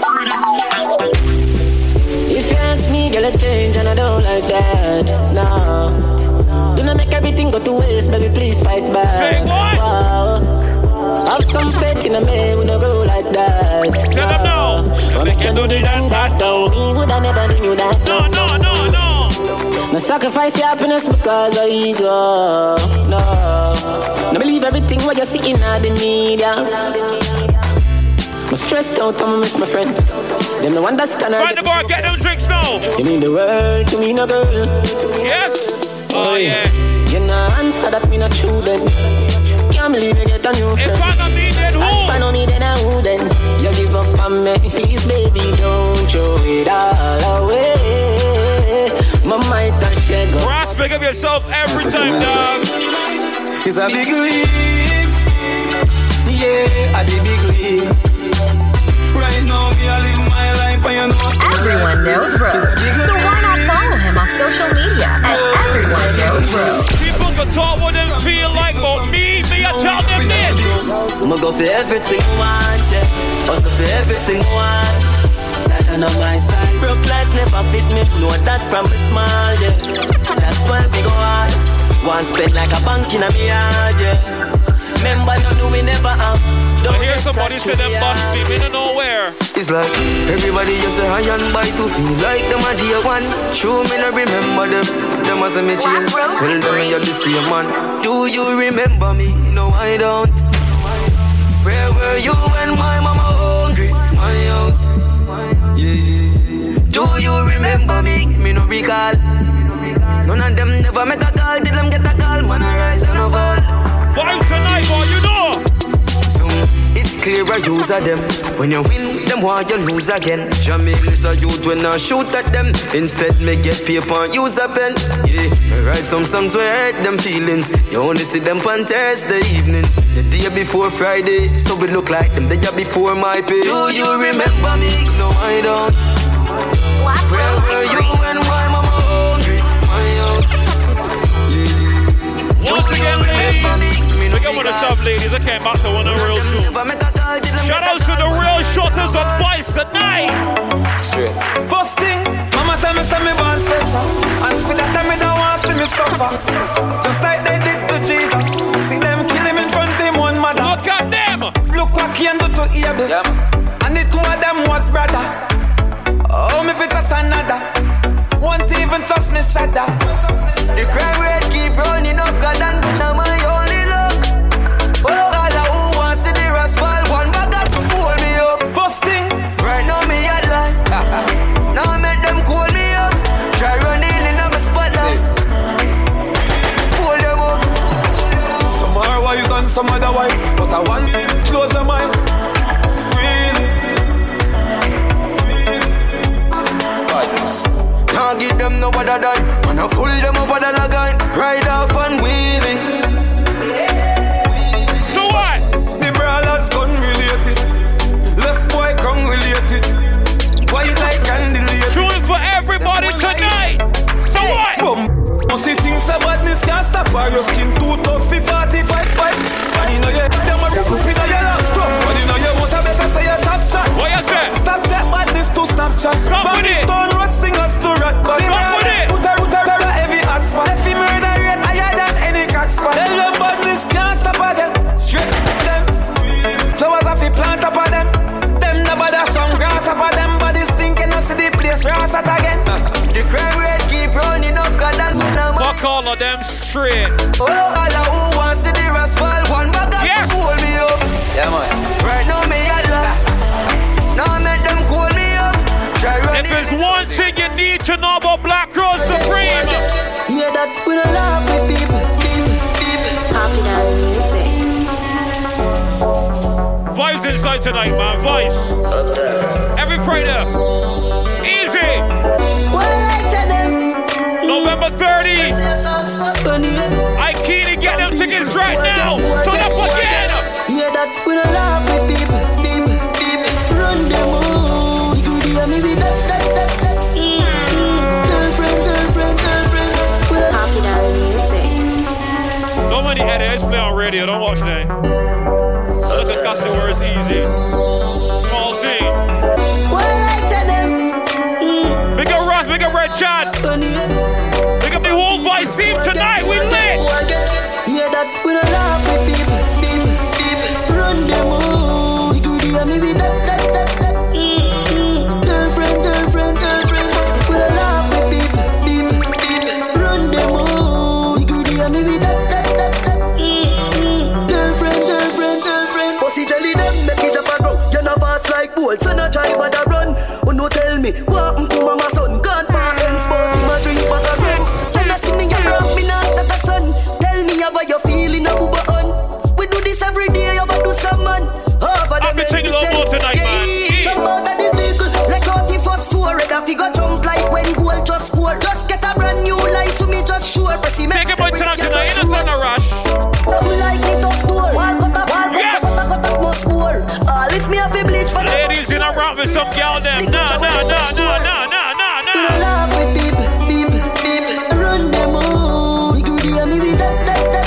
If you ask me, girl, I change and I don't like that. No. Do not make everything go to waste, baby, please fight back. Wow. Have some faith in a man, we don't grow like like that. Tell them no. But I can do the damn that though. Me would have never knew that. No. No sacrifice your happiness because of ego. No believe everything what you see in the media. I'm stressed out, I'm miss my friend. Them no understand. Find the bar, get them drinks now. You mean the world to me, no girl. Yes. Oh yeah. You know answer that me not true then. Can't believe you get a new friend. If I don't need then who? If I don't need then who then? You give up on me. Please baby don't throw it all away. My might have shed. Ross, pick up yourself every time, dog. It's a big league. Yeah, at the big league. Right now, me I live my life and you know. Everyone knows Rose. So why not follow him on social media at Everyone Knows Rose? People can talk what they feel like, but me, I tell them this. I'ma go for everything I want, yeah. Also for everything I want. That I know my size. Broke life never fit me, know that from a small, yeah. That's why we go hard. One spend like a bank in a yard, yeah. Remember, no, we never have. I hear somebody say them bust me, me don't know where. It's like everybody just say high and buy to feel like them a dear one. True, me no remember them. Them as a me change. Tell them me you're the same man. Do you remember me? No, I don't. Where were you when my mama hungry? My out. Yeah. Do you remember me? Me no recall. None of them never make a call. Did them get a call? Man, I rise and I fall. Vibes tonight, boy, you know. So it's clear I use of them. When you win, them why you lose again. Jamil is a youth when I shoot at them. Instead, me get paper and use a pen. Yeah, I write some songs where I hurt them feelings. You only see them on Thursday evenings. The day before Friday, so we look like them the day before my pay. Do you remember me? No, I don't. Where were you when my mama hungry? My out. Once again, ladies, look at one of the sub ladies. I came back to one of the real soon. Shout out to the real shotters on Vice tonight. Straight. First thing, mama tell me say me born special, and for that time me don't want to see me suffer. Just like they did to Jesus. See them kill him in front of him one mother. Look at them. Look what Cain do to Abel. And the two of them was brother. Oh, me fit just another. Won't even trust me, shudder. The crime rate keep running up, God, and now my only luck. All who wants to the rascal, one bag of hold me up. First thing, right now me a lie. Now I make them call me up. Try running in my spotlight. Pull them up. Some are wise and some otherwise, but I want you to close their minds. Really. Can't give them no other dime. And I pull them over the line. Ride off and wheelie. So what? The brawlers gun related. Left boy crunk related. White like candle related. Tune for everybody tonight. So what? Must see things about this can't stop her. Your skin too tough for 45 pipe. And you know you them a rip in a yellow. And you know you want a better say a top chat. What you say? Stop that badness to Snapchat. Stop with it. Stone road stingers to rat. Stop with it. Put her heavy hot spot. If you murder rate higher than any crack spot. Tell them badness can't stop again. Straight them. Flowers off the plant up of them. Them no bother some grass up of them. Body stinking us to the place grass at again. The crime rate keep running up, God, and now my fuck all of them straight. All who wants to the rascal, one bag of hold me up. Yeah, man. Right now me a lie. Now I make them call me up. Try running. If there's one thing you need to know about Black Rose Supreme, yeah, that we don't laugh with people. Happy that music. Vibes inside tonight, man. Vibes. Every Friday. Easy. November 30. Ikini, get them tickets right now. Turn up again. Yeah, that we don't laugh with people. Run them all. You do me with that. Girlfriend. Happy that music. Don't many editors play on radio. Don't watch that. Look at Cassie where it's easy. Small scene. Big up Ross, big up Red Chat. Big up the whole Vice team tonight. We lit. Yeah, that we don't laugh with people. Run them all. You do me with that. just sure. Pressy make a bunch of tonight, in a rush. Who like it up door? Cut up, must pour. Lift me up a bleach for the ladies in a rock with some gal them. Nah. Laugh with people, run them on. You could hear me with that.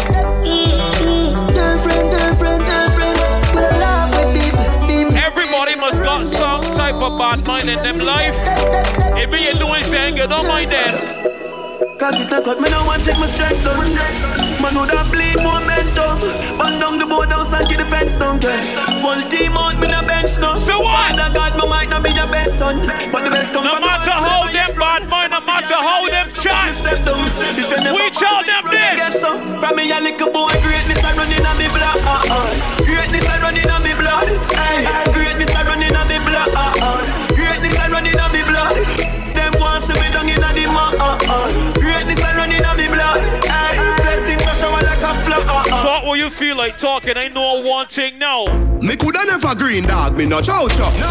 Girlfriend. We'll laugh with people. Everybody must got some type of bad mind in them life. If you doing thing, you don't mind them. Cause it a cut, me no want take my strength down. Man would have bleed momentum. Burn down the board house and keep the fence down. Whole team out, me no bench no. So what? Father God, me might not be your best son, but the best come no from the matter how them bad mind, no matter how them chat. We tell them this. From me a little boy, greatness a running on me blood. Greatness a running on me blood. Greatness a running on me blood. Greatness a running on me blood. Them want to be down in the mud. Greatness a running on me blood. Blessings a shower like a flood. Talk what you feel like talking. I know one thing now. Me coulda never green dog, me no chow.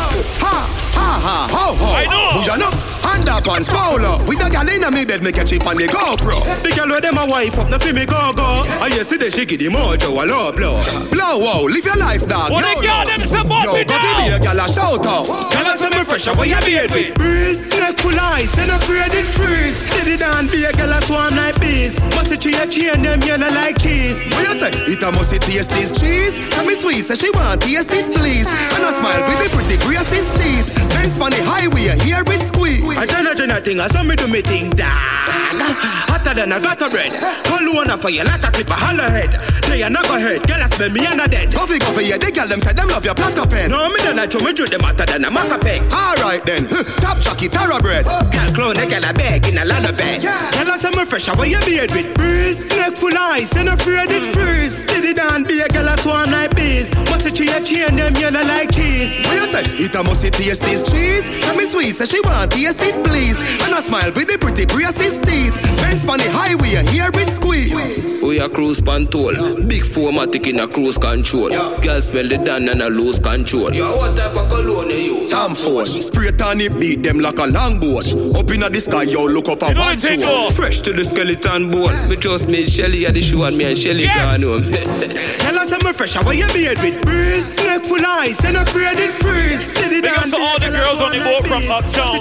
Ha, ho. I know. Who's no? Underpants, polo. With the gal inna me bed, make a chip on the GoPro. The gal with them a wife up, no fi me go. I hear see the shaky the mojo, a low blow. Blow, wow, live your life, dog. What the gal them support me now? Yo, be a gal a shout out. Gal a send me fresh, what you beard with? Breeze, neck full ice, and afraid it freeze. Steady down, be a gal a swarm like bees. Must it tree a chain, them yellow like cheese. What you say? It a must taste this cheese. Tell me sweet, say she want taste it, please. And I smile with the pretty grace's teeth. Benz on the highway, here with squeeze. I tell a thing, I saw me do me thing, dog. Hotter than a gutter bread. Call one for your latter clip a holler head. They are not go ahead, girl, I spell me under dead. Coffee, yeah, they girl them said them love your platter pen. No, me don't like to me them hotter than a maca peg. Alright then, top jockey, Tara bread. Girl, clone the girl a bag in a lot of bed. Girl, I saw me fresh, how you beard with? Breeze, neck full ice, and afraid it freeze. Did it down, be a girl a swarm like bees. Must it tree a chain, them yellow like cheese. What you say? It a must taste this cheese. Tell me sweet, say she want taste it, please. And I smile with the pretty braces teeth. Benz on the highway, here with squeeze. We a cruise control. Big 4matic in a cruise control. Girls smell the down and a lose control. Yo, what type of cologne you use? Tom Ford. Spray tan it, beat them like a longboard. Up in the sky, yo, look up a one show. Fresh to the skeleton bone. Me just made Shelly at the show and me and Shelly gone home. Tell us I'm fresh, how you beard with? Breeze, neck full ice, and afraid it freeze. Big up to all the girls on the boat from uptown.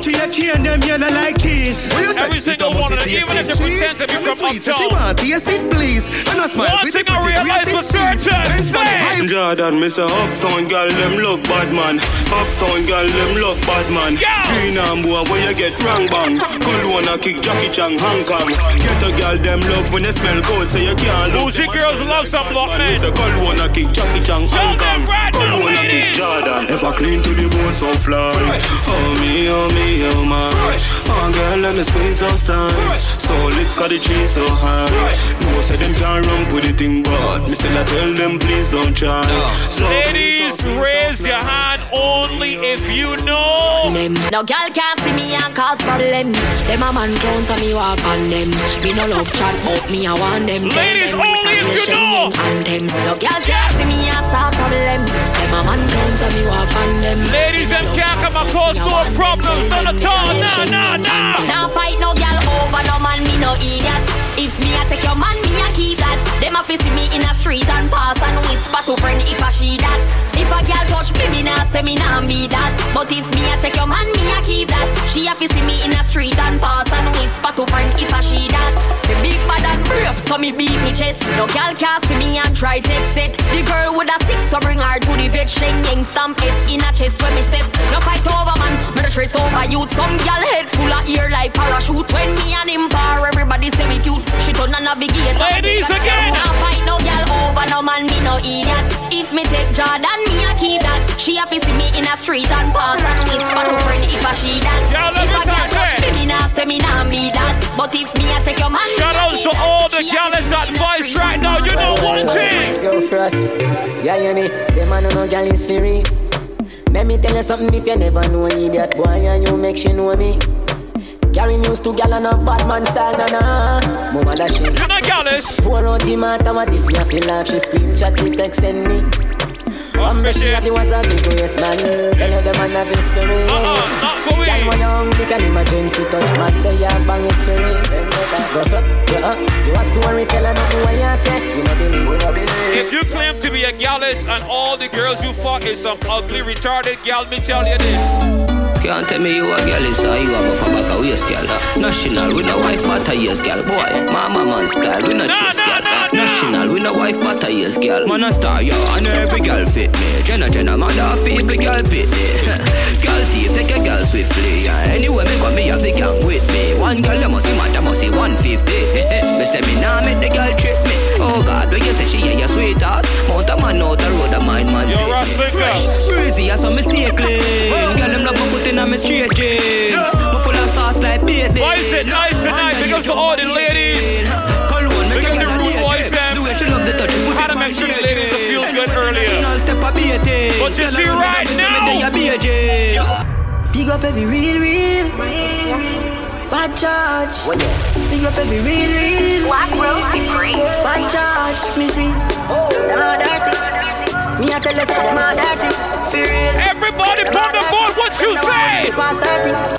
Every single one of them, even if they pretend to be from uptown. She want taste it, please. And I smile one with thing the I realize for certain. Jordan, me say uptown girl, them love bad man. Uptown girl, them love bad man. Green and boy, where you get wrong bang. Cologne a kick Jackie Chan, Hong Kong. Get a girl, them love when they smell good, so you can't look. Bougie girls love some block men. Say Cologne a kick Jackie Chan, Hong Kong. Cologne a kick Jordan. If I clean to the bone, so fly. Oh me, man. Oh girl, let me squeeze so stand. So lit, cause the tree so high. No, say them can't run with the thing, but me still I tell them, please don't try. So ladies, raise your hand only if you know. No girl can't see me and cause problem. Them a man clowns and me walk on them. Me no love chat, but me I want them. Ladies, only if you know. No girl can't see me and start problem. Them a man clowns and me walk on them. Ladies, them can't come across no problems, none at all. Nah. Now fight no girl over no man, me no idiot. If me a take your man, me a keep that. Them a fi see me in a street and pass and whisper to friend if a she that. If a girl touch me nah say me nah be that. But if me a take your man, me a keep that. She a fi see me in a street and pass and whisper to friend if a she that. The big bad and brave, so me beat me chest. No girl can't see me and try text it. The girl with a stick, so bring her to the vet. Sheng yang stamp S in a chest when me step. No fight over man, me the stress over youth. Some girl head full of ear like parachute. When me and him par, everybody say we cute. She turn and navigate. Ladies again. Now fight no girl over no man, me no idiot. If me take Jordan, me a keep that. She a fi see me in a street and pass and whisper to friend if a she that. If a girl touch me nah say me nah be that. But if me a take your man, shout out to all the gals that voice right now. You know one thing. Yo, Frost, yeah, hear me? The man no gal is free. Let me tell you something if you never know an idiot boy and you make she know me. Carry news to gal and a bad man style, na. Mama that shit. You're not gallus. Pour out the matter what this me a feel like. She scream chat with text send me. One she have you as a big waist man. Tell her the man have his spirit. Not for me. Girl, when you're hungry, can emergency touch man. They are bang it for it. Goes up, you a story, tell her nothing what you say. You know believe. If you claim to be a gallus and all the girls you fuck is some ugly, retarded gal, me tell you this. Can't tell me you a girl is how you have a back a waist girl. National, we no wife but a years girl. Boy, mama man style, we no chase girl. National, we no wife but a years girl. Man a star, yo, and every girl fit me. Jenna, man half people girl fit me. Girl thief, take a girl swiftly. Anyway, me come me have the gang with me. One girl, you must see mad, you must see 150. Me say me nah make the girl trip me. Oh God, when you say she ain't your sweetheart, mount a man out the road, a mind man. You're a fresh, breezy, as some mistake clean. Girl, them love me put in a me straight jeans. Me full of sauce like baby. Why is it nice and nice? Because for all the ladies. Cologne, make because a the rude boys them. The way she love the touch, put how to make sure the ladies will feel good earlier. But you see right now. Big up every real bad charge. Big up every real Black Rose Supreme. bad charge. Me see, them all dirty. Me a tell you say them all dirty. For real. Everybody from the board, what you say? Past 30.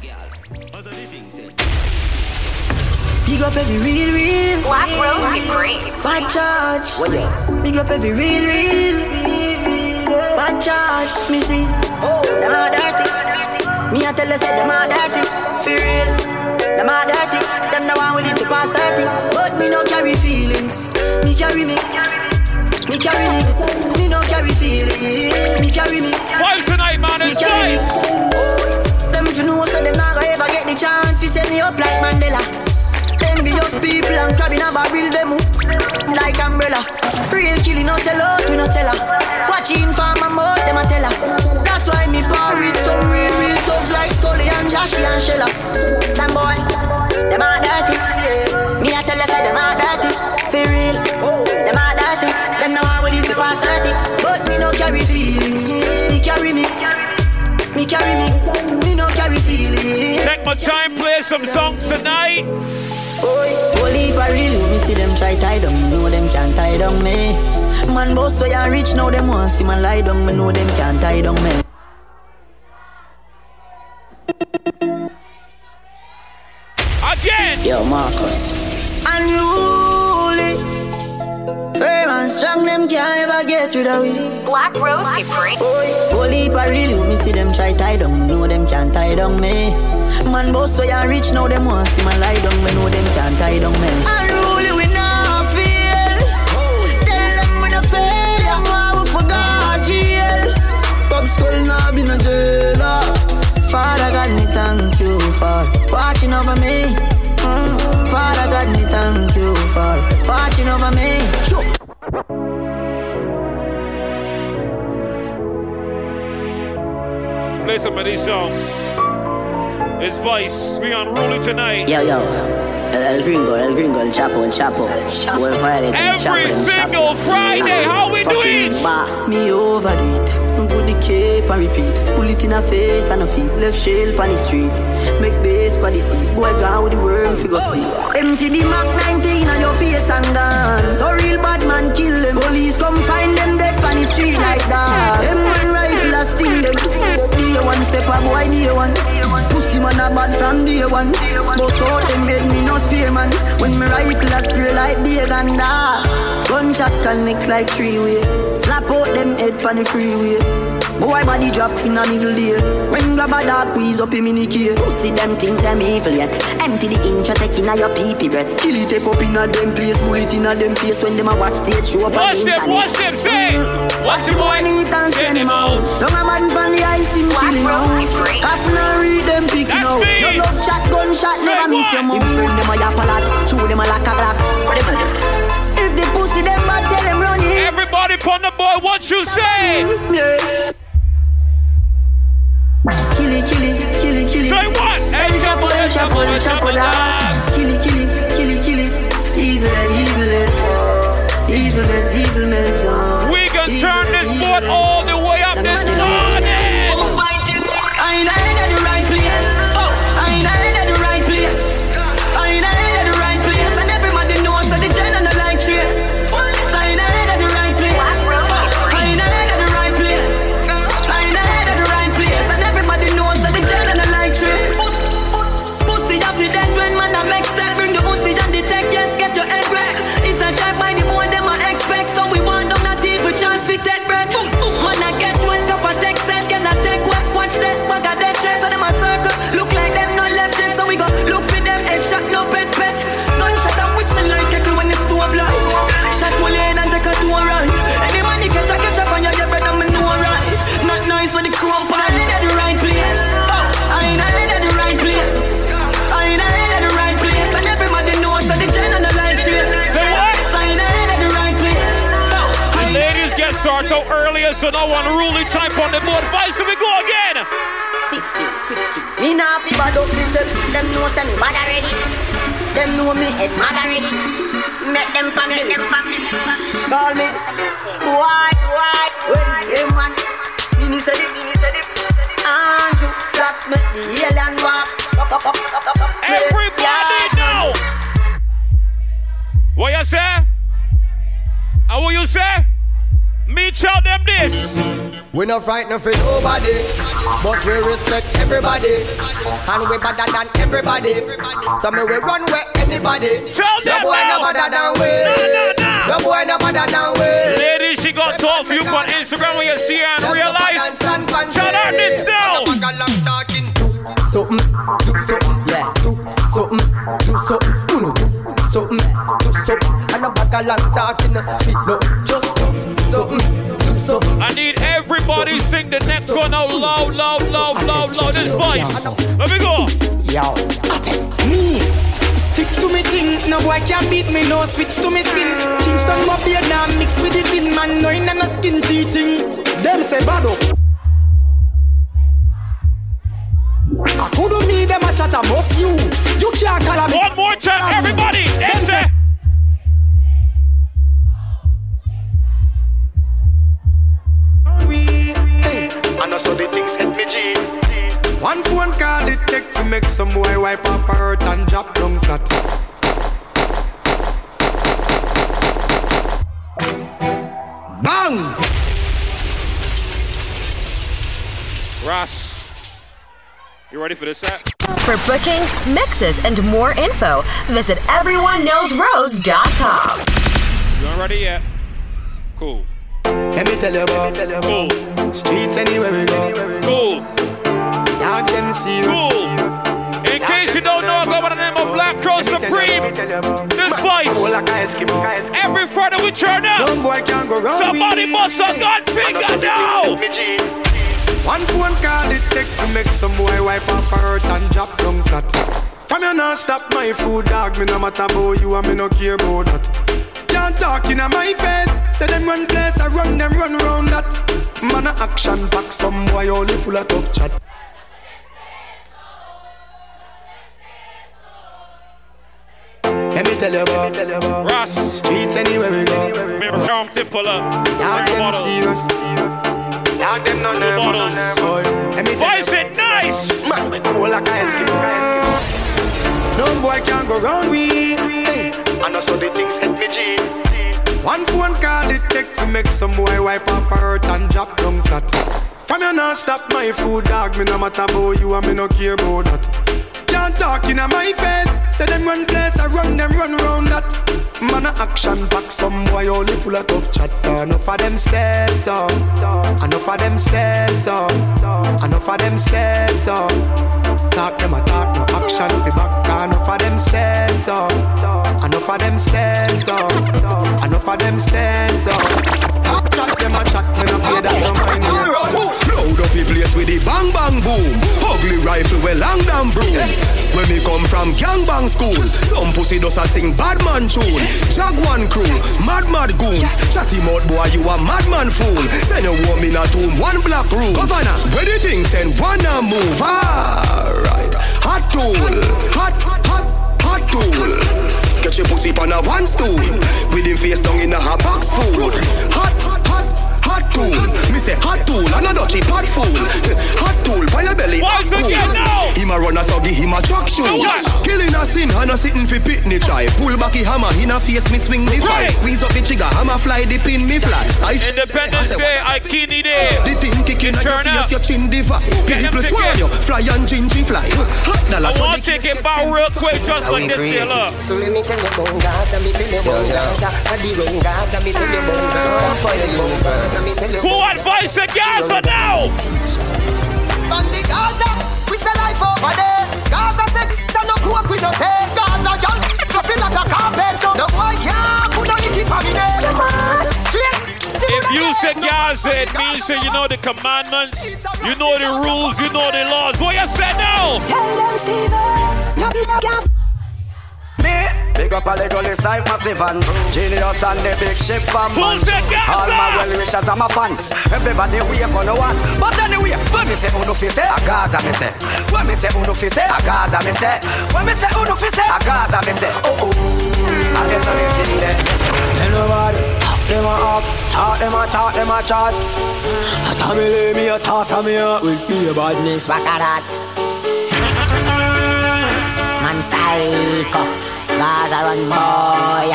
Big up every real Black Rose Supreme. bad charge. Big up every real bad charge. Me see, them all dirty. Me a tell you say them all dirty. For real, them all dirty. Them the one we live to past 30. But me no carry feelings. Me carry me. Me carry me. Me no carry feelings. Me carry me. Why tonight, man? It's nice. Them if you know so them not gonna ever get the chance to set me up like Mandela. Envious people and crabbing a barrel them like umbrella. Real killing no sell out, we no sell her. Watching for my mouth, them a tell her. That's why me par with some real thugs like Scully and Joshy and Shella. Some boy, them are dirty. Me a tell you say them are dirty. For real, them are dirty. Them now I will leave the past 30. But me no carry feelings. Me carry me. Me carry me. Me no carry feelings. Take my time, play some songs tonight. Holy really, me see them try tie down. Me know them can't tie down me. Man boss so ya rich now them want see man lie down. Me know them can't tie down me. Again. Yo Marcus. Unruly. Firm and strong them can't ever get rid of we. Black Rose Supreme. Holy really, me see them try tie down. Me know them can't tie down me. Man boss so ya rich now them want see man lie down. Me know them can't tie down me. Unruly we now feel. Tell them we no fail. Them want we forgot jail. Pop skull now be no jailer. Father God me thank you for watching over me. Father God me thank you for watching over me. Play some of these songs. It's Vice. We unruly tonight. Yo. El Gringo, Chapo. Every single Friday, how we do it? Boss. Me overdo it. Put the cape and repeat. Pull it in a face and a feet. Left shell on the street. Make base for the seat. Boy gone with the worm figure sleep. Empty the Mac 19 on your face and dance. So real bad man kill them. Police come find them dead on the street like that. Them man rifle a sting them. Day one step a boy, day one. Pussy man a bad from day one. But out them made me no spear man. When me rifle a spray like beer and that. Gunshot connect like three-way. Slap out them head on the freeway. Boy body drop in a middle day. When grab a dog squeeze up him in the key. Pussy them think them evil yet. Empty the inch a take in a your pee-pee breath. Kill it up in a them place. Bullet in a them face when them a watch stage show up on the internet. Watch them, say. Watch the boy need and send him out. Don't a man from the ice him chilling out. Half now read them picking out. Your love chat gunshot never miss your mouth. Him friend them a yap a lot. Chew them a like a black. If the pussy them bad tell them run it. Everybody pon the boy, what you say? Yeah. Kill it. Say what? El Chapo da. Kill it. Evil heads. We can turn this board all the way up this morning. I ain't at the right place. I ain't at the right place. I ain't at the right place. And everybody knows that the gen and the light trace. I ain't at the right place. I ain't at the start out earlier, so no one ruling time on the board. Vice, we go again. Me nah fi bad up myself. Them know say me bad already. Them know me head mad already. Make them family. Call me white. When them man, Mini said it. Andrew, that make the alien walk. Everybody know. What you say? And what you say? Me tell them this. We not frightened for nobody, but we respect everybody, and we better than everybody. So me we run where anybody. Tell them no boy no better than we. No boy no better than we. Ladies, she got 12 views on Instagram when you see her in real life. Tell her this now. Something, do something, yeah. Do something, do something, do something. And a bag of long talking, no, just something. I need everybody sing the next one out loud. This voice. Let me go. Yo, me stick to me thing. No boy can beat me. No switch to me skin. Kingston Mafia now mix with the fin man. No in a skin teething. Them say bad up. I couldn't need them a chat about you. You can't call me. One more time, everybody. Them say. I know so the things hit me G. One phone call it take to make some boy wipe up her hurt and drop down flat. Bang! Ross, you ready for this set? For bookings, mixes, and more info, visit everyoneknowsrose.com. You ain't ready yet? Cool. Let me tell you about cool. Streets anywhere we go. Cool. Dog them serious. Cool. In case you don't know, I go by the name of Black Crow Supreme. This voice. Every Friday we turn up. Somebody must have got finger now. One phone call it take to make some boy wipe up her hurt and drop down flat. From you not stop my food, dog. Me no matter about you and me no care about that. Can't talk in my face. Say them run place, I run them run round that. Man a action back, some boy only full of tough chat. Let me tell you about Ross. Streets anywhere we go. Remember, Charm Tip pull up. Dog them serious. Dog them no nervous. Why is it nice? Man, we cool like ice cream. No boy can go round we. I know so the things hit me G. One phone call it take to make some boy wipe up her hurt and drop down flat. From you not stop my food, dog. Me no matter about you and me no care about that. Can't talk in my face. Say them run place, I run them run round that. Man a action back, some boy only full of tough chat. Enough of them stairs up. Enough of them stairs up. Enough of them stairs up. Talk them a talk, no action fi back. Enough of them stairs up. Enough of them stairs up. Enough of them stairs up. Chat them a chat, me no play that no mind me. Load up the place with the bang bang boom. Ugly rifle with long damn broom. When me come from gangbang school, some pussy does a sing bad man tune. Jaguan crew, mad goons. Chatty mouth boy, you a madman fool. Send a woman a tomb, one black room. Governor, where the thing send one a move. Alright, hot tool, hot tool. Get your pussy on a one stool. With him face down in a box full. Hot tool. Me say hot tool, another cheap hot fool. Hot tool, by your belly, hot cool. Him a run a so give him a truck shoes. Killing a sin, and a sitting fi pitney try. Pull back the hammer, in a face me swing the fight. Squeeze up the trigger, hammer fly, the pin me fly. Independence Day, Ikini Day. The thing kicking at your face, your chin divide. People swallow you, fly and gingy fly. Hot dollar, I want to take it back real quick, just like this here, look. So let me tell you about Gaza, me tell you about Gaza. I do run Gaza, me tell you about Gaza. Who advice the Gaza now? On the Gaza, we say life over there. Gaza say, don't no cook with no say. Gaza, y'all, fluffy like a carpet. So no boy can't put on the keep on me there. Straight. If you say Gaza, it means that you know the commandments, you know the rules, you know the laws. What you say now? Tell them, Steven, no be no gap. Me Big up a little list like Massive and Genius and the big ship from man. All my well-wishers and my fans. Everybody wait for no one. But anyway, when me say uno fi say, a Gaza me say. When me say uno fi say, a Gaza me say. When me say uno fi say, a Gaza me say. Oh oh, I guess I'm in there. Nobody, them a up, talk, them a chat. I tell me lay me a talk from here will be a badness back at that. Man psycho, Gaza run boy,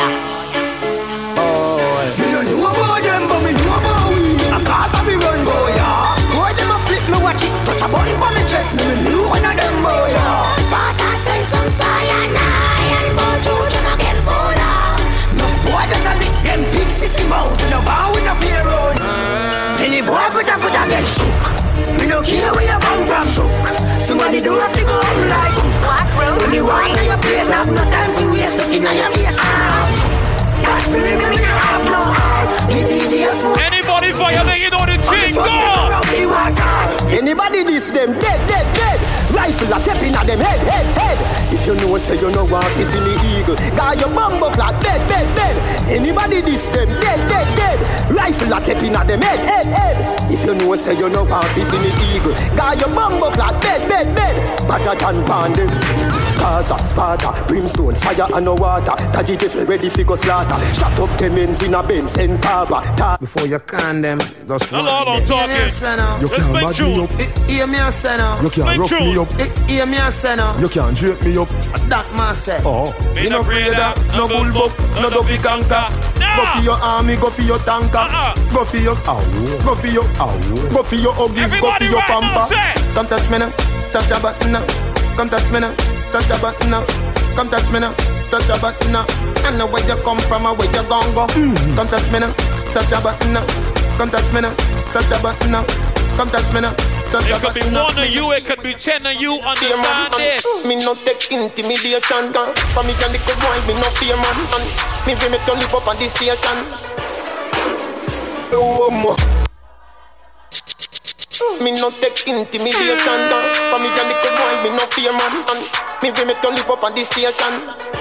boy. Me no know about them, but me know about we. A Gaza me run boy, boy them a flip me watch it, touch a button for me chest. Me know one of them boy, but I send some cyanide and boy Trojan again boy. No boy just a lick them big sissy mouth, no bow in a fear road. Any boy put a foot against shook. Me no care where you come from, shook. Somebody do a figure up like when you walk in your place, have no time for waste. Looking at your face. God bring me, me don't have no heart. Me devious move. Anybody violate, you know the thing, go! Anybody this them, dead. Rifle a tapping at them, head. If you know, say you know what is in the eagle. Got your bumbo clock, dead. Anybody this them, dead. Rifle a tapping at them, head. If you know, say you know what is in the eagle. Got your bumbo clock, dead. Better than bandit. Gaza, Sparta, brimstone, fire and no water. Daddy devil ready for go slaughter. Shut up them ends in a Benz and cover. Before you can them, just one. Hello, I'm talking. You can't bag me up. Hear me a senna. You can't rough me up. Hear me a senna. You can't drape me up. That man said. Oh. Me no afraid of no bullbuck, no dopey canker. Go for your army, go for your tanker. Go for your go for your go for your huggies, go for your pamper. Come touch me now, touch a button now. Come touch me now, touch a button now. Come touch me now, touch a button now. I know where you come from and where you gon' go. Come touch me now, touch a button now. Come touch me now, touch a button now. Come touch me now. It could be one of you, it could be 10 of you, understand this. Me no take intimidation, for me can little boy, me no fear man. And me bring me to live up on this station. Me no take intimidation, for me can little boy, me no fear man. And me bring me to live up on this station.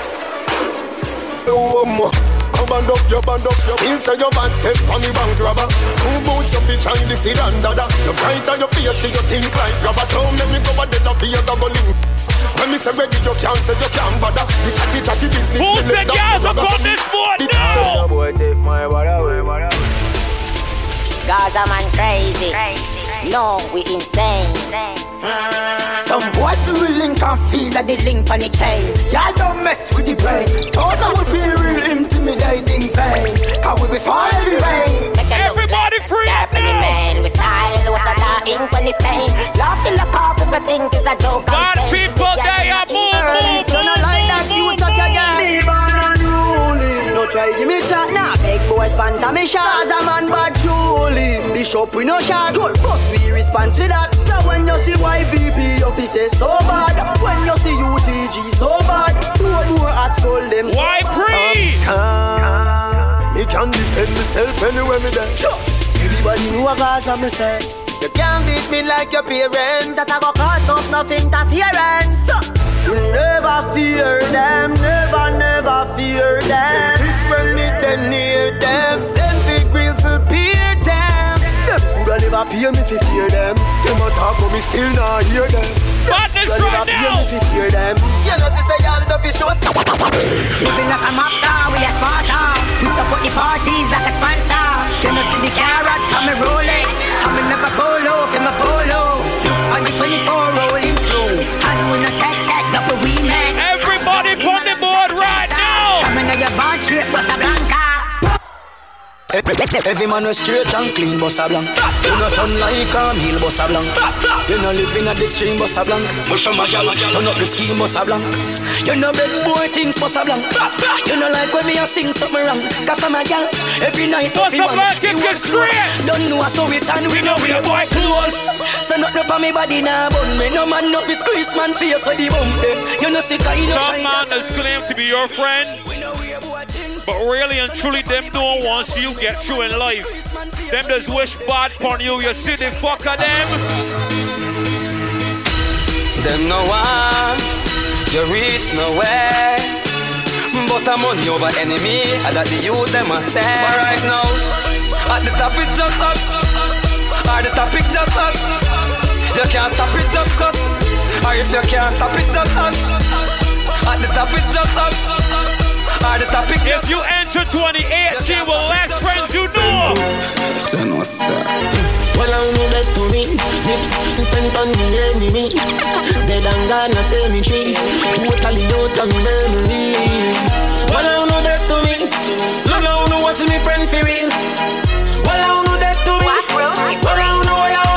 Band up your inside your band, take on the bank robber. Who boots up the Chinese seed and dada? You bright on your face, you think like rubber. Don't make me go a dead of your doubling. When me say ready, you can't say you can't bother. The chatty business. Who's the guys upon this board now? Boy, take my body away. Gaza man crazy. No, we insane. Some boys will link and feel like the link on the chain. Y'all don't mess with the brain. Don't know we feel real intimidating vain. Cause we be far every rain. Everybody free now. Man, we style, what's a dark ink on the stain. Love till the cough if I think it's a joke. Bad people, they are move. You know like that, you suck your girl. Me born unruly. No try give me chat now. Big boy sponsor me shot. As a man bad truly. Bishop we no shot. Good boss we respond to that. So when you see YVP officers so bad, when you see UTG so bad, more at school them. Why free? Me can defend myself anywhere me there. Everybody know what Gaza me say. You can't beat me like your parents. That I go cause no interference. You never fear them, never fear them. This when me then near them, send big grizzle peer them. Them coulda never pay me to fear them. Them a talk but me still not hear them. Madness right now. Pay me to fear them. You know she say y'all don't be sure. Living like a mobster, we a Sparta. We support the parties like a sponsor. You know see the carrot, I'm a Rolex. I'm a never polo, I'm a polo. On the 24 rolling slow. And when I check, double we man. Everybody on the board right now. Coming to your bar straight, Bossa Blanca. Every man was straight and clean, Bossa Blanc. You not turn like a meal, Bossa Blanc. You not living at the stream, Bossa Blanc. Push on my gal, turn up the scheme, Bossa Blanc. You know big boy things, Bossa Blanc. You know like when me a sing something wrong. Cause for my gal, every night, every one. Don't know us so it and we know we a boy close. So not up on me body now, but me no man no be squeeze man face with the bump. You know sick I know some man has claimed to be your friend, but really and truly them don't want you get through in life. Them just wish bad for you. You see the fuck of them. Them no one, you reach nowhere. But I'm money over enemy, and that the youth them must stay. But right now, at the top it's just us. At the top it's just us. You can't stop it just us. Or if you can't stop it just us. At the top it's just us. At the top it's just us. If you enter 2018 with less friends, you know. Well, I know that to me. Spent on the enemy. Dead and gone, I say me tree. Totally out of memory. Well, I know that to me. No, no, what's me friend for real. Well, I know that to me. Well, I know.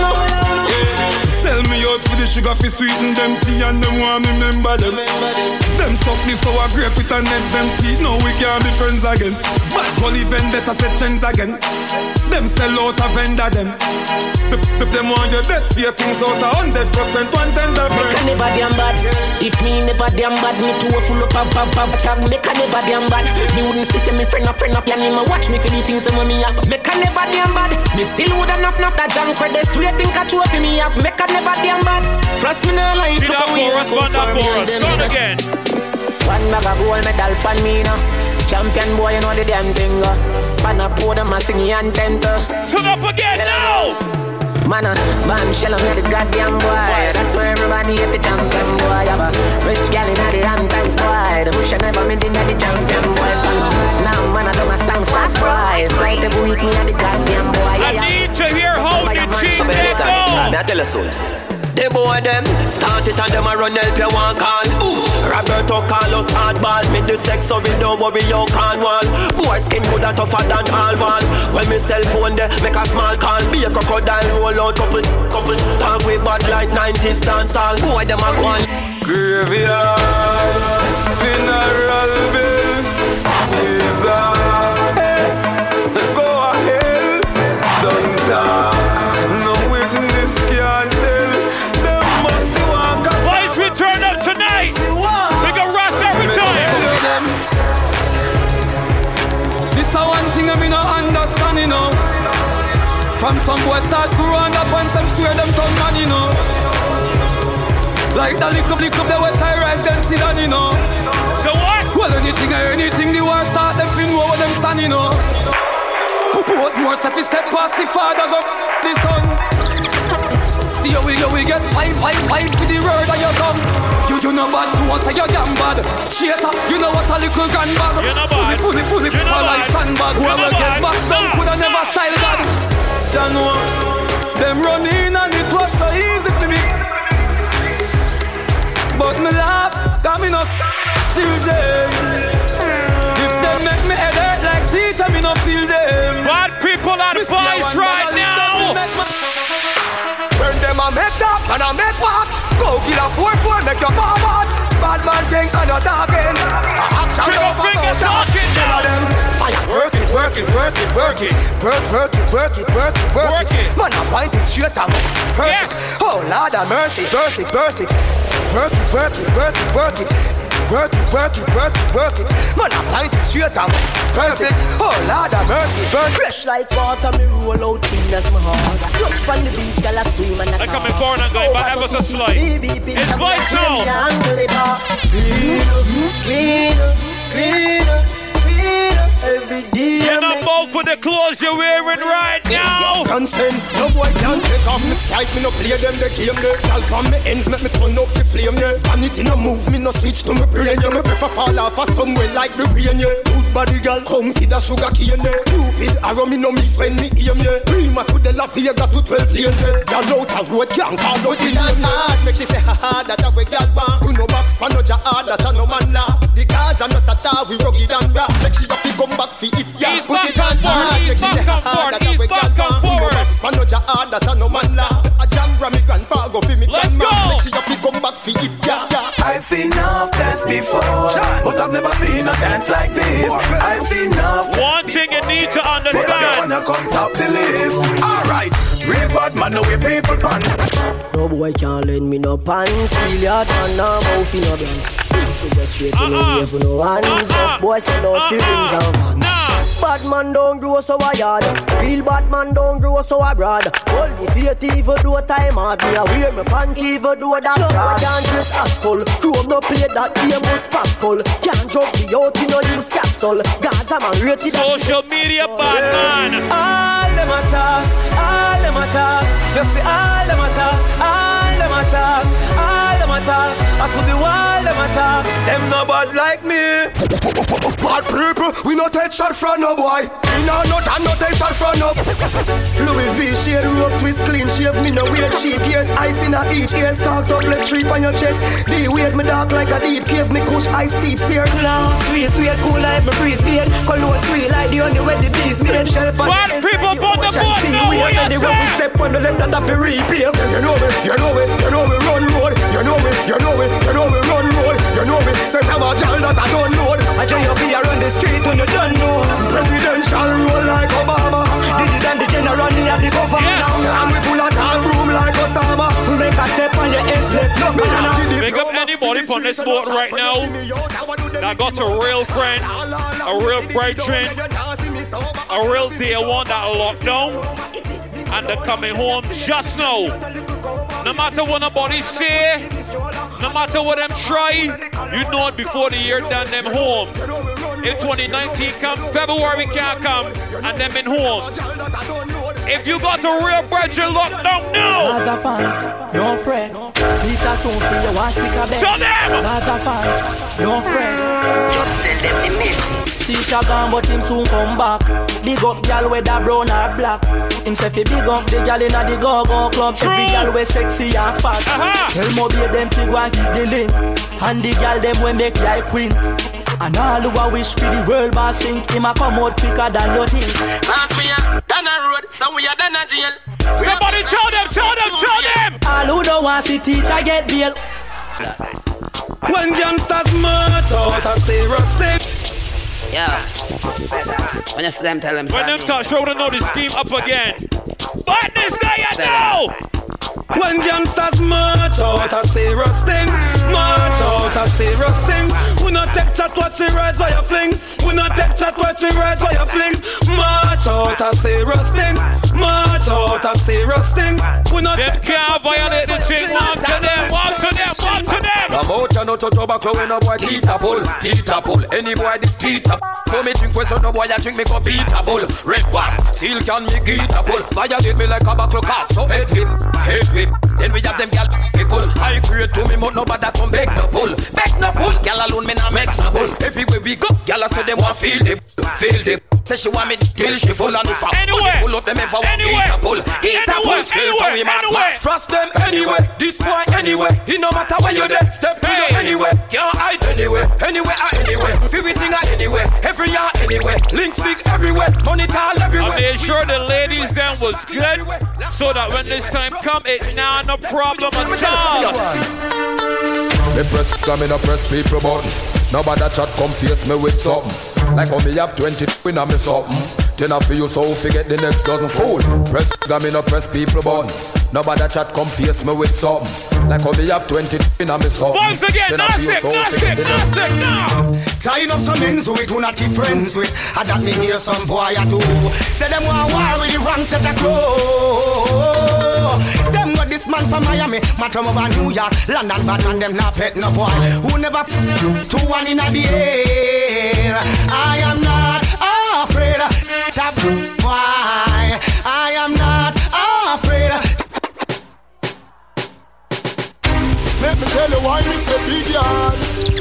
Sell me out for the sugar fi sweeten them tea and them want me remember them. Them suck me sour grape with a next them teeth. Now we can't be friends again. Bad gully vendetta set chains again. Them sell out a vendor them. Them want your death fear things out 100%. One tender friend. Make a never damn bad. If me never damn bad, me too full up tag. Make a never damn bad. Me wouldn't see me friend up. Yeah, me watch me for the things them me have. Make a never damn bad. Me still would enough that junk for the sweet thing I for me have. Make a never damn bad. Frost me no light. See that chorus, run that chorus. Go again. One bag of gold medal pan me now. Champion boy, you know the damn thing. Pan up for them a singing anthem. Turn up again now. Man, bombshell on the goddamn boy. That's where everybody hit the champion boy. Have a rich gal in the Hamptons boy. The bush never made in the champion boy. Now man, I do my songs fast boy. Flight the week me at the goddamn boy. I need to hear how the cheese they go. I tell you so. The boy them start it and them a run help you one call. Roberto Carlos hardball. Me the sex so we don't worry you can't wall. Boy skin good and tougher than all wall. When me cell phone there make a small call. Be a crocodile roll out couple. Talk with bad like 90s dance all. Boy them a go on. Graveyard funeral bill is go ahead. Don't talk. No witness can't tell. Boys, we turn up tonight. We go rush every time. This is one thing I mean I understand, you know. From some boys start growing up and some swear them turn man, you know. Like the little they watch I rise them sit down, you know. So what? Well, anything the war start them fin over them stand, you know. Put more stuff is step past the father go the son. Yo, we get fight with the word that you come. You know bad, do want say you damn bad. Cheater, you know what a little gun bag. You know bad. Fully people like sandbag. Whoever get boxed down coulda never style God. Jano, them run in and it was so easy for me. But me laugh, coming up, children. If they make me head hurt like teeth, me no feel them. Bad people are the boys right now. Burn them a make top and a make walk. Go kill a 4-4, make your bar bad. Bad man thing and a talking. Action over about talking. Tell them fire, work it. Work it. Man, I find it straight and perfect. Oh Lord have mercy, mercy. Work it. Man, I find it straight and perfect. Oh Lord have mercy. Fresh like water, me roll out clean as my heart. Clutch on the beat, girl I scream and I coming forward and going, but ever so slight. It's voice now. Clean. Every day. You're not both for the clothes you're wearing right now. Can't spend, no boy can't take off me strike. Me no play them the game there. Y'all on me ends make me turn up the flame yeah. Vanity no move me no switch to me brain yeah. Me prefer fall off a somewhere like the rain yeah. Good body girl come feed a sugar cane yeah. Cupid arrow me no miss when me aim yeah. Prima to the La Vega to 12 lanes yeah. Y'all out a road can't call out in name yeah. Make she say ha that a way girl want. You no box pan no jahad that a no man la. The cars are not a tar we rugged and raw. Make she have to come back for it yeah. He's back and forth, he's back and forth. Manoja hard that a no man la. A jam ram me grandpa go fi me grandma. Make she have to come back fi it yeah. I've seen enough dance before, but I've never seen a dance like this. I've seen enough. One thing you need to understand. But I wanna come top the list. Alright, real bad man, no way people pan. No boy can't lend me no pants. Feel your turn now, mouth in no bands. We go straight to no way for no hands. Boy said out the rings and vans. Bad man don't grow so I yard. Real bad man don't grow so I broad. Only faith even do a time hard. Me a wear my pants even do that broad. Can't dress asshole. Chrome no play that game was pascal. Can't drop the out in no use capsule. Gaza man rated social media bad man. All them attack, all them attack. You see all them attack, all them attack, all them attack. I could be wild them attack. Them no bad like me. Bad people, we no take shot from no boy. We no not and no take shot from no. Louis V shade rope twist clean shave. Me no wear cheap ears. Ice in a each ear. Stalked up left tree on your chest. The weight me dark like a deep cave. Me kush ice steep stairs. Long, sweet, sweet, cool like my free speed. Cologne sweet like the only way the bees made. Shelf on bad people on the board now. We are the way we step on the left that have to repeat. You know me, you know me, you know me run road. You know me, you know me, you know me run road. You know me, say I'm a girl that I don't know. I tell you be around the street when you don't know. Presidential roll like Obama. Did it and the general me at the government. And we full of tall room like Osama. Make a step on your head left. No, pick up anybody from this boat right now that got a real friend, a real brethren, a real dear one that locked down and they're coming home just now. No matter what nobody say, no matter what them try, you know it before the year done them home. If 2019 come, February can't come, and them in home. If you got a real brethren locked down now, Gaza fans, don't fret. Teacher soon for you, watch the cabbage. Tell them! Gaza fans, don't fret. Just tell them the message. Teacher gone, but him soon come back. Big up gal whether brown or black. Him say fi big up the gal inna the go-go club. Every gal we sexy and fat. Tell Moby them to go and hit the link. And the gal them we make like queen. And all who a wish for the world boss sink. Him a come out quicker than you think. Cause we are down a road, so we are down a jail. Somebody tell them, tell them, tell them. All who don't want to teacher get bail. When youngsters march out and say rustic. Yeah. When you see them, tell them. When them start, show them know the scheme up again. But this guy you know. When youngsters march out and say rusting, march out and say rusting. We not take chat what you ride while you fling. We not take chat what you ride while you fling. March out and say rusting, march out and say rusting. We not them can't violate the thing. Walk to them, walk to them, walk to them. Come out and out of tobacco when no boy teeta pull. Any boy this teeta. For me drink so no boy I drink me go beata bull. Red one, seal can me geeta pull. Violate me like a buckle cock, so head whip. Then we have them gal people. I create to me but nobody come beg no pull. Beg no pull, gal alone me nah make some bull. Everywhere we go, gal say them want feel it. Say she want me till she full and if I pull up them ever want geeta pull. Geeta pull, skill to me mad. Frost them anyway, this boy anyway. He no matter where you there, step to you anyway. Can't hide anyway, anywhere or anywhere. Everything or anywhere, every year anywhere. Links big everywhere, money tall everywhere. I made sure the ladies then was good, so that when this time come, it's now no problem at all. Me press, me no press people button. Nobody chat come face me with something. Like how me have 20 in a me something. Then I feel so forget the next dozen fool. Press, me no press people button. Nobody chat come face me with something. Like how me have 20 in a me something. Once again, nothing. Tying up some men who we do not keep friends with. I that me hear some boy I do. Say them want war with the wrong set of crow. Them got this man from Miami, man from over New York, London, bad man them not pet no boy. Who never to one in the air. I am not afraid. That boy. I am not afraid. Let me tell you why me say big yard.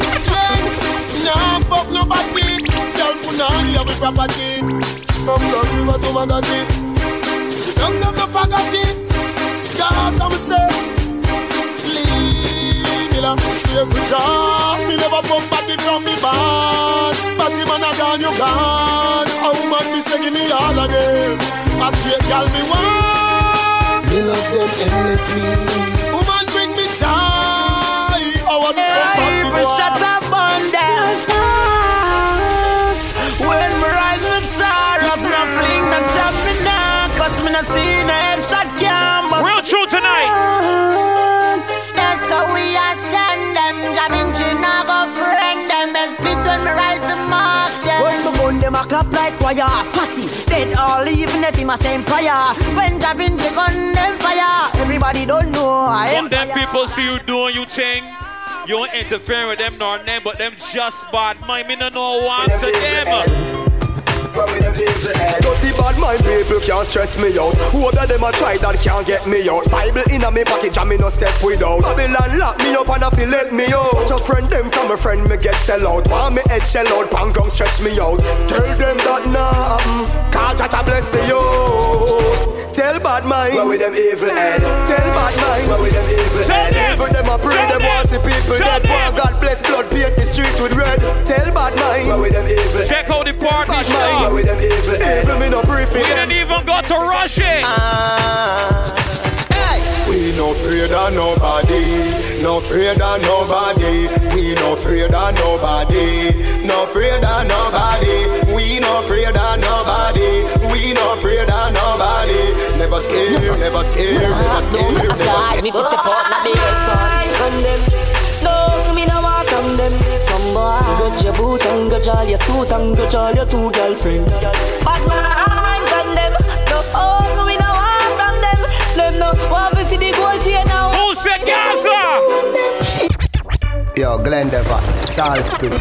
Nah, fuck nobody. Girl, punani have a property. From the river to Magati. Don't have no fagati. Cause I'm say, leave me la. Straight to job. Me never fuck party from me band. Party man a gone, you gone. A woman me say give me all of them. A straight girl me want. Me love them endlessly. Woman bring me joy. I want me some party boy. Shut up on them. When me ride with Sarah, me no fling, no chop me now. Cause me no see no headshot cam. Real true tonight. That's how we are send them. Jamming chin, I go friend them. Best split when me rise the mark them. When me gun them a clap. drop like wire. Fussy, dead all even if him a same prayer. When Da Vinci gun them fire, everybody don't know I am. What them people see you doing, you think you ain't interfering with them nor them, but them just bad mind. Me no know what to them. Dirty bad mind people can't stress me out. Who other them a try that can't get me out. Bible in a me pocket and me no step without. Babylon lock me up and I feel let me out. Watch a friend them from a friend me get sell out. Want me head shell out, pang ground stretch me out. Tell them that nah, can't touch a bless the youth. Tell bad mind, where with them evil head. Tell bad mind, where with them evil head. Even them a pray, them want the people dead. Want God bless blood, paint the street with red. Tell bad mind, where with them evil. Check out the party shop. Where with them evil head. Evil me no pray for them. We didn't even go to Rushing. We no afraid of nobody, no afraid of nobody. We no afraid of nobody, no afraid of nobody. We no afraid of nobody, we no afraid of nobody. Never scared, never scared, never scared, never scared. Me 50 pot na the son from them. No, me no want from them. Some boy got your boot and got all your suit and got all your two girlfriend. But man from them, no, oh, me no want from them. Them no want to see the gold chain now. Who said Gaza? Yo, Glendever, Salt Spring.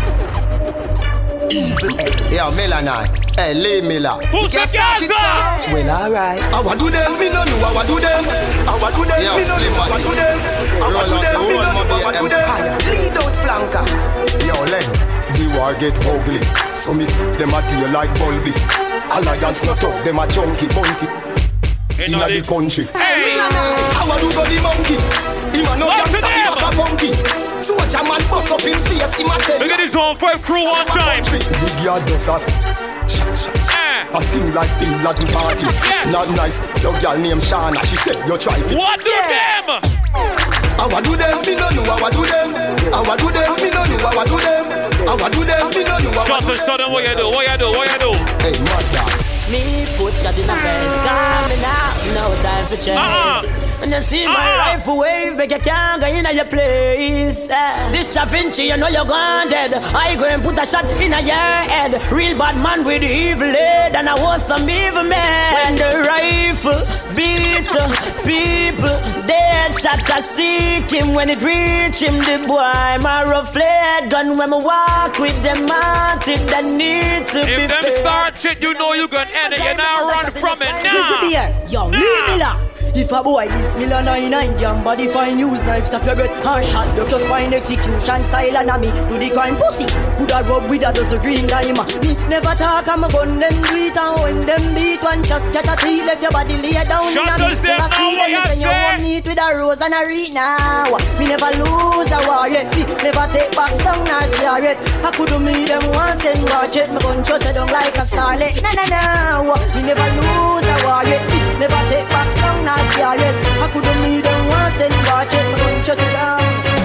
Yo, Melanite. Hey, Lee Miller. Who said Gaza? Well, alright. I want do them, me no know I want do them. I want do them, me no know I want do them. Roll out the whole mobile empire. Lead out flanker. Yo, Len, the war get ugly. So me, them a deal like Bulby. Alliance not up, them a chunky bunty. Inna the country. Hey, I want to go the monkey. Him a no gangsta, him a funky. So watch a man bust up in face, him a tell. look at this one for crew one time. Big yard does have. I sing like Bin Laden party. Not nice. Your girl named Shana. She said you try it. What do them? I want do them, me no know I want do them. I want do them, me no know I want do them. I want do them, me no know I want do them. Just tell them what you do, what you do, what you do. Hey, mother. Me put you in a face, coming out, no time for chase. When you see my rifle wave, make you can't go in your place. This Da Vinci, you know you're gone dead. I go and put a shot in your head. Real bad man with the evil head, and I was some evil man. When the rifle beat people, dead shot I seek him. When it reach him, the boy my rough lead gun. When I walk with them mounted, that need to be if them fair. start shit, you know you can end it. You now run from it now. Listen here, yo, Lee Miller. If a boy this Miller 99 damn body fine, use knife, stop your breath and shot duck your spine, execution style and a me do the crime pussy. Coulda rub with a dozen green lime. Me never talk, I'm a gun them do it, and when them beat one shot, get a tree, left your body lay down. Shut in a us me, them I see now, them, what say you you say? want meet with a rose and a reed now. Me never lose a war yet, me never take back down nor cigarette. I coulda meet them once and watch it, me gun shut it down like a starlet. No, me never lose a war yet, me never take back down nor cigarette. I coulda meet them once and watch it, me gun shut it down.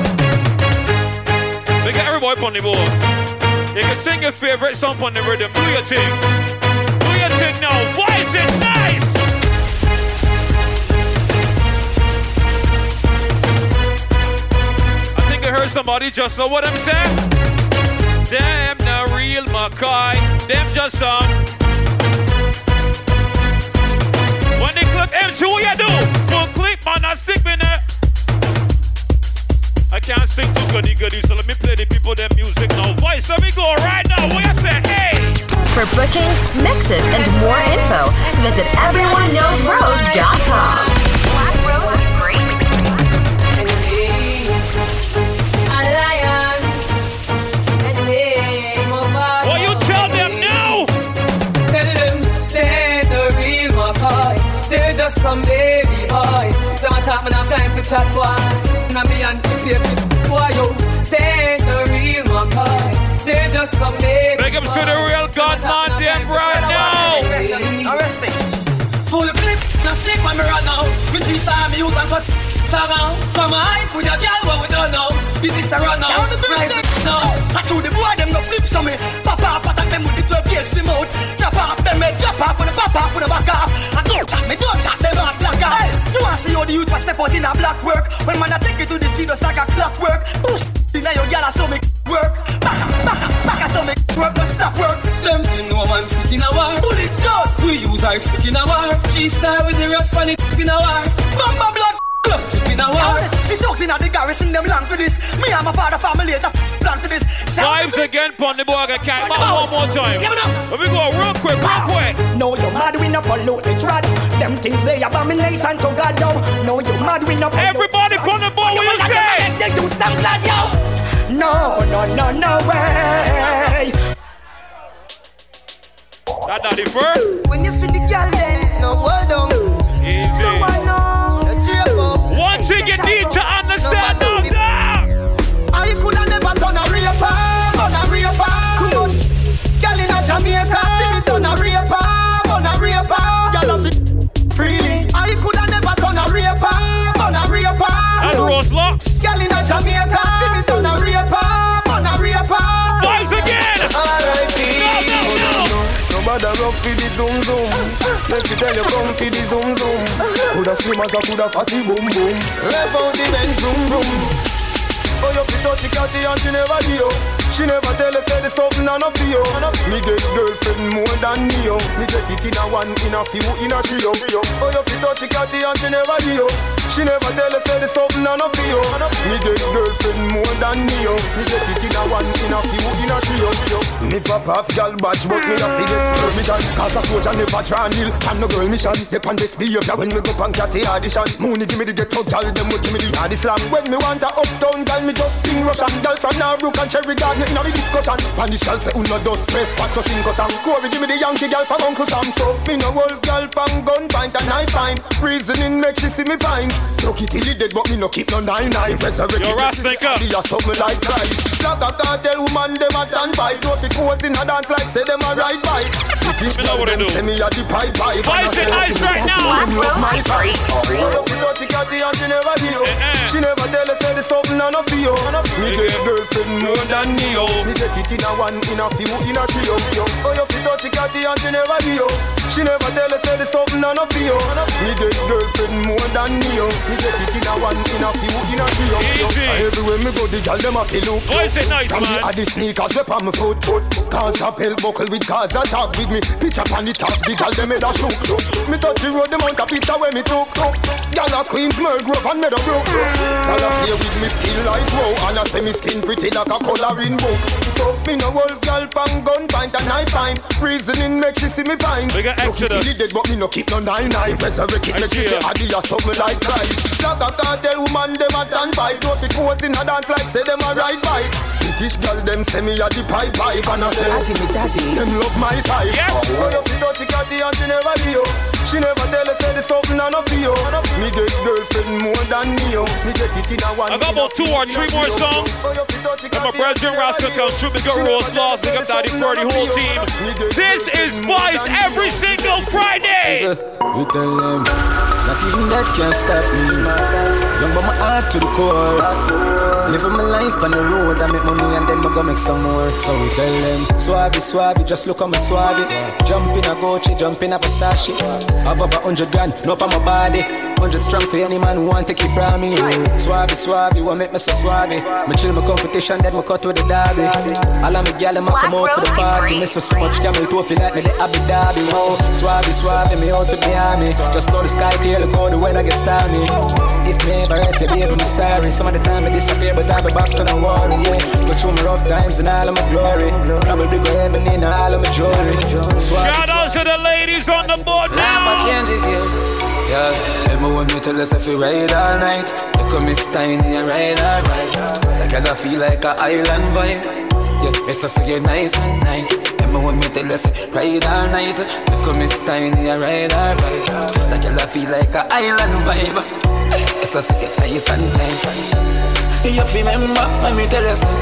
We get everybody on the board. You can sing your favorite song on the rhythm. Do your thing. Do your thing now. Voice it nice. I think I heard somebody just know what I'm saying. Them the real Mackay. Them just when they click M2, what you do? Full clip, man, I stick in there. I can't sing too goody, so let me play the people their music now. Voice, let me go right now. What you say? Hey! For bookings, mixes, and more info, visit everyoneknowsrose.com. Black Rose Great. What you tell them now? Tell them they're the real Mackay. They're just some baby boy. Don't talk me now time for chat boy. Now me and the baby boy yo. They're the real Mackay. They're just some baby. Big ups to the real Godman them right now. Arrest me. Full clip, now snake when me run now. Me 3-star me use and cut. From a hype with a girl what we don't know. Business a run now. Rise it now. I told the boy them no flip some me. Papa attack them with the 12 gauge the mouth. Chop off them head, chop off on the pop off on the back off. I don't chat me, don't chat them on black off. You wanna see how the youth was step out in a black work. When man I take it to the street just like a clockwork. Push in your girl so me work. Back so me work, don't stop work. Them thing no man stick Vibes speaking a war. G-star with the rust on it in a war. Bumba blood. In a war. The dogs in the garrison, them long for this. Me and my father family, the plan for this. Vibes again, pon the boy, can't one more time. Let me go real quick. No, you mad we no pollute the trad. Them things they abomination to God, yo. No, you mad we no pollute. Everybody pon the boy, what you say? They do stand glad, yo. No way. That's not the first. When you see the girl there, no word on. Easy. No, I know. One thing you need to understand now. I could have never done a raper, on a raper. Come on, girl in a Jamaica, see it on a raper, on a raper. You love it freely. I could have never done a raper, on a raper. And Rose Locks. Girl in a Jamaica, see it on a raper, on a raper. Vibes again. Nobody rock for the zoom zoom. Let me tell you, come for the zoom zoom. Coulda slim as a coulda fatty boom boom. Rev out the Benz zoom zoom. Oh, you fit touch the catty and she never do you. She never tell us say there's something on of you. Me get girlfriend more than me, yo. Me get it in a one, in a few, in a trio. Oh, you fit touch the catty and she never do you. She never tell us say there's something on of you. Me get girlfriend more than me, yo. Me get it in a one, in a few, in a trio. Me pop off girl batch, but me a fi get permission. Cause a soldier never try nil. And no girl mission. Dep on this behavior when me go pan catty audition. Mooney give me the ghetto girl, them would give me the hardy slam. When me want a uptown girl, me just sing Russian. Girl from Narbrook and Cherry Garden in a discussion. Spanish girl say uno dos tres cuatro cinco Sam. Corey give me the Yankee girl from Uncle Sam. So me no wolf girl pan gun pint and I find reasoning make she see me fine. Look it till it dead but me no keep no 9-9. Yo, Rastika. Be a something like Christ. Black a cartel woman them a stand by. Don't be pose in a dance like say them a ride by. British girl them say me a the pipe by. Why is it ice right now? Love my pipe. Oh, you touch the catty and she never do. She never tell us say there's something on of you. Me get girlfriend more than me, yo. Me get it in a one, in a few, in a trio. Oh, you fit touch the catty and she never do. She never tell us say there's something on of you. Me get girlfriend more than me, yo. Me get it in a one, in a few, in a trio. Everywhere me go, the girl them a feel look. Why is it nice, man? Me add the sneakers up on my foot. Cause a belt buckle with cars a talk with me. Pitch up on the top, the girl them head a shook. Me touch the road, the mount a picture where me took. Girl a Queens, Mergrove and Meadowbrook. Girl a play with me skill like wow. And I say me skin pretty like a coloring book. So me no wolf girl pan gun pint and I find reasoning make she see me fine. We got Exodus. Dead, but me no keep no 9-9. Resurrect it make she say Adi a something like Christ. Black a cartel woman them a stand by. Don't be pose in a dance like say them a ride bike. British girl them say me a the pipe pipe. And I say them love my type. Oh, you fit touch the catty and she never do. She never tell us say there's something on of you. Me get girlfriend more than me, yo. Me get it in a one. I got about 2 or 3 more songs. And my brethren Rascal comes through. We got Rose Laws. We got Daddy Fur, the whole team. This is Vice every single Friday. You tell them, not even that can stop me. Young but my heart to the core. Living my life on the road, I make money and then I go make some more. So we tell them, Suave, just look on my Suave. Jump in a Gucci, jump in a Versace. Have about 100 grand, no up on my body. 100 strong for any man who want to take it from me. Suave, what make me so suave? Me chill my competition, then me cut with the derby. All of me gyal them come out for the party. Me so much camel toe feel like me the Abu Dhabi. Oh, suave, me out to Miami. Just know the sky clear, look how the weather gets stormy. If me ever hurt you, baby, me sorry. Some of the time I disappear, but I be back on the wall, yeah. Go through my rough times and all of my glory. Probably go heaven in all of my jewelry. Shout out to the ladies on the board now. Life change it, yeah. Everyone me tell us if you ride all night. You come Miss Tiny and ride all right. Like I feel like a island vibe. Yeah, it's just say nice. Everyone me tell us ride all night. You come Miss Tiny and ride all right. Like I feel like a island vibe. It's just say nice. You remember when me tell you so?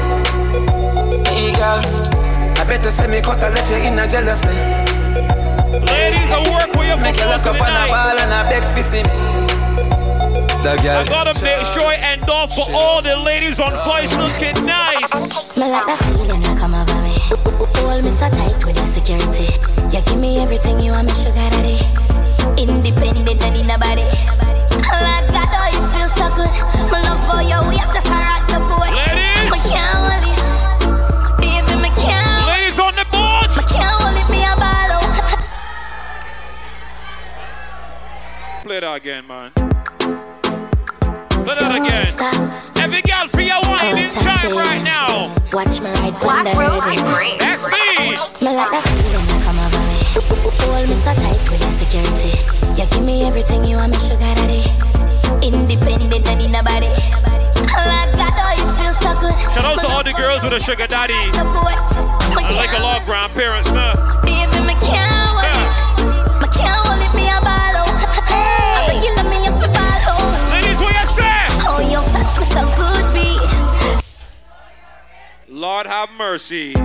Hey girl, I better say me cut and left you in a jealousy. Ladies, I work with you for make you look up on a ball and I beg for see me. I gotta make sure I end off for all the ladies on Vice looking nice. Me like that feeling that come over me. Hold me so tight with the security. You give me everything you want, me sugar daddy. Independent and in a body. Like God, oh, you feel so good. My love for you, we have to rock the boat. Ladies, I can't hold it. Baby, me can't. Ladies on the board. I can't hold it, me a ball. that again, man. Play that again. Every girl for your wine in time right now. Watch me right Black Rosie Green. That's me. Me like that feeling that come over me. Hold me so tight with your security. You give me everything you want, me sugar daddy. Independent and in nobody. Like God, oh, it feels so good. Shout out to all the girls with a sugar daddy. I like a lot of grandparents, man. Baby, me can't hold it. Me can't hold it, me a ball out. I think you love me if you ball out. Ladies, what you say? Oh, you touch me so good, B. Lord have mercy.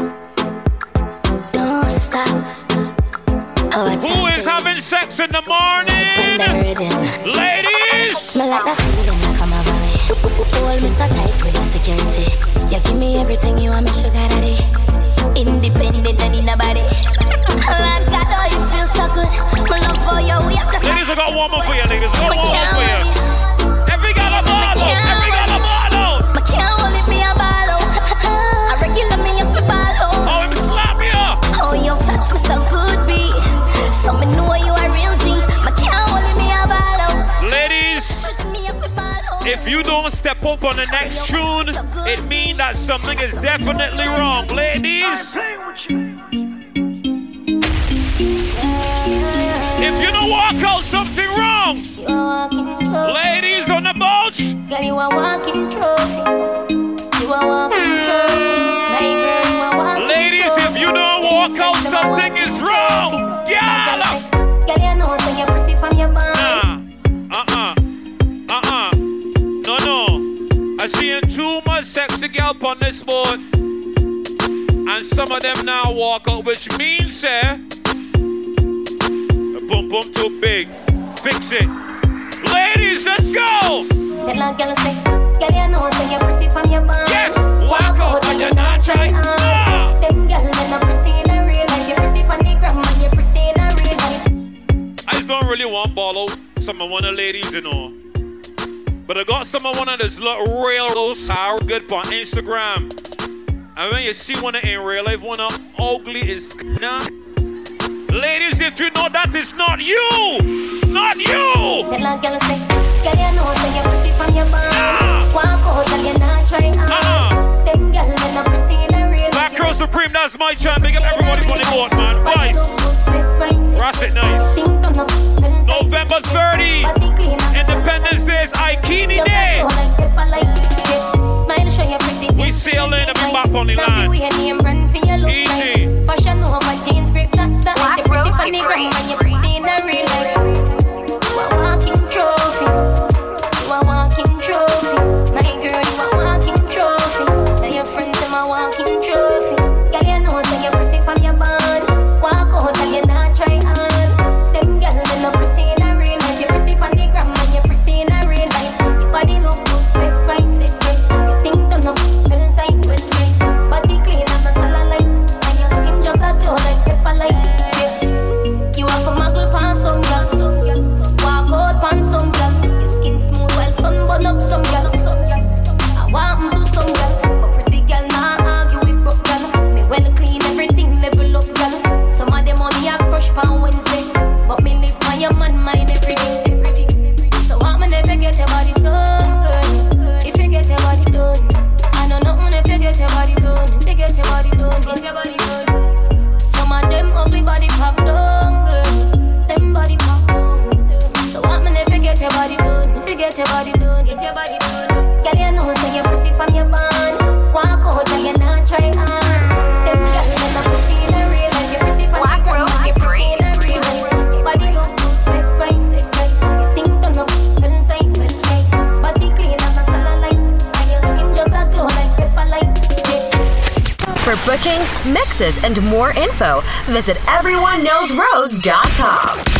Don't stop. Who is having sex in the morning? Ladies! Me like that feeling that come over me. Hold me so tight with your security. You give me everything you want, me sugar daddy. Independent and in nobody. Like God, oh, it feels so good. My love for you, we have to. Ladies, I got one more for you, ladies. I got one more for you. Every girl a ball out. Every girl a ball out. Me can't hold it, me a ball out. I regular me if you ball out. Oh, him slap me up. Oh, you touch me so good, B. So me know you a real G. Me can't hold it, me a ball out. Ladies, if you don't step up on the next tune, it means that something is definitely wrong. Ladies, if you don't walk out, something wrong. Ladies on the boat. Girl, you a walking trophy. You a walking trophy. My girl, you a walking ladies, trophy. if you don't walk out, something is wrong. Yeah. Girl, you know so you're pretty from your body. No. I seeing too much sexy girl on this boat, and some of them now walk out, which means, the boom boom too big. Fix it. Ladies, let's go. Tell a girl say, girl, you know so you're pretty from your body. Yes. Walk out and you're not trying. Them girls they're not pretty in a real life. You're pretty from the gram and you're pretty in a real life. I just don't really want ball out some of one of the ladies, you know. But I got some of one of this little real sour good on Instagram. And when you see one in real life, one of ugly is nah. Ladies, if you know that is not you, not you. Tell a girl say, girl, you know so you're pretty from your body. Walk out and you're not trying. Them girls they're not pretty in a real life. Black Girl Supreme, that's my chant. Big up everybody on the board, man. Vice. Ras it nice. November 30, Independence Day is Aikini Day. Smile, show you pretty. We sailing and we back on the line. Easy. Fashion over jeans, grip that. Black Rose funny gram and you're pretty in a real life. You a walking trophy. You a walking trophy. My girl, you a walking trophy. Tell your friends I'm a walking trophy. Girl, you know so you're pretty from your band. Walk out and you're not trying hard. Them girls they're not pretty in a real life. You're pretty from the gram and you're pretty in a real life. Your body look good, sit right. Your thing turn up, well tight, well tight. Body clean and a cellulite. And your skin just a glow like pepper light. You have a muggle pan some girl. Walk out pan some girl. Your skin smooth while sun burn up some girl. I want to some girl, but pretty girl nah argue with broke girl. Me well clean everything level up girl. Some of them only a crush pan Wednesday, but me live my man mind every day. So I'm gonna forget your body done, girl. If you get your body done, I know nothing if you get your body done. If you get your body done, get your body done. Some of them ugly body pop done, girl. Them body pop done. So I'm gonna forget your body done. If you get your body done, get your body done. Girl, you know so you're pretty from your band. Walk out and you're not trying hard. Them girls they're not pretty in a real life. You're pretty from Black the gram, Rose you're pretty in a real life. Your body look good, sit right. Your thing turn up, well tight, well tight. Body clean and a cellulite. And your skin just a glow like pepper light. For bookings, mixes, and more info, visit everyoneknowsrose.com.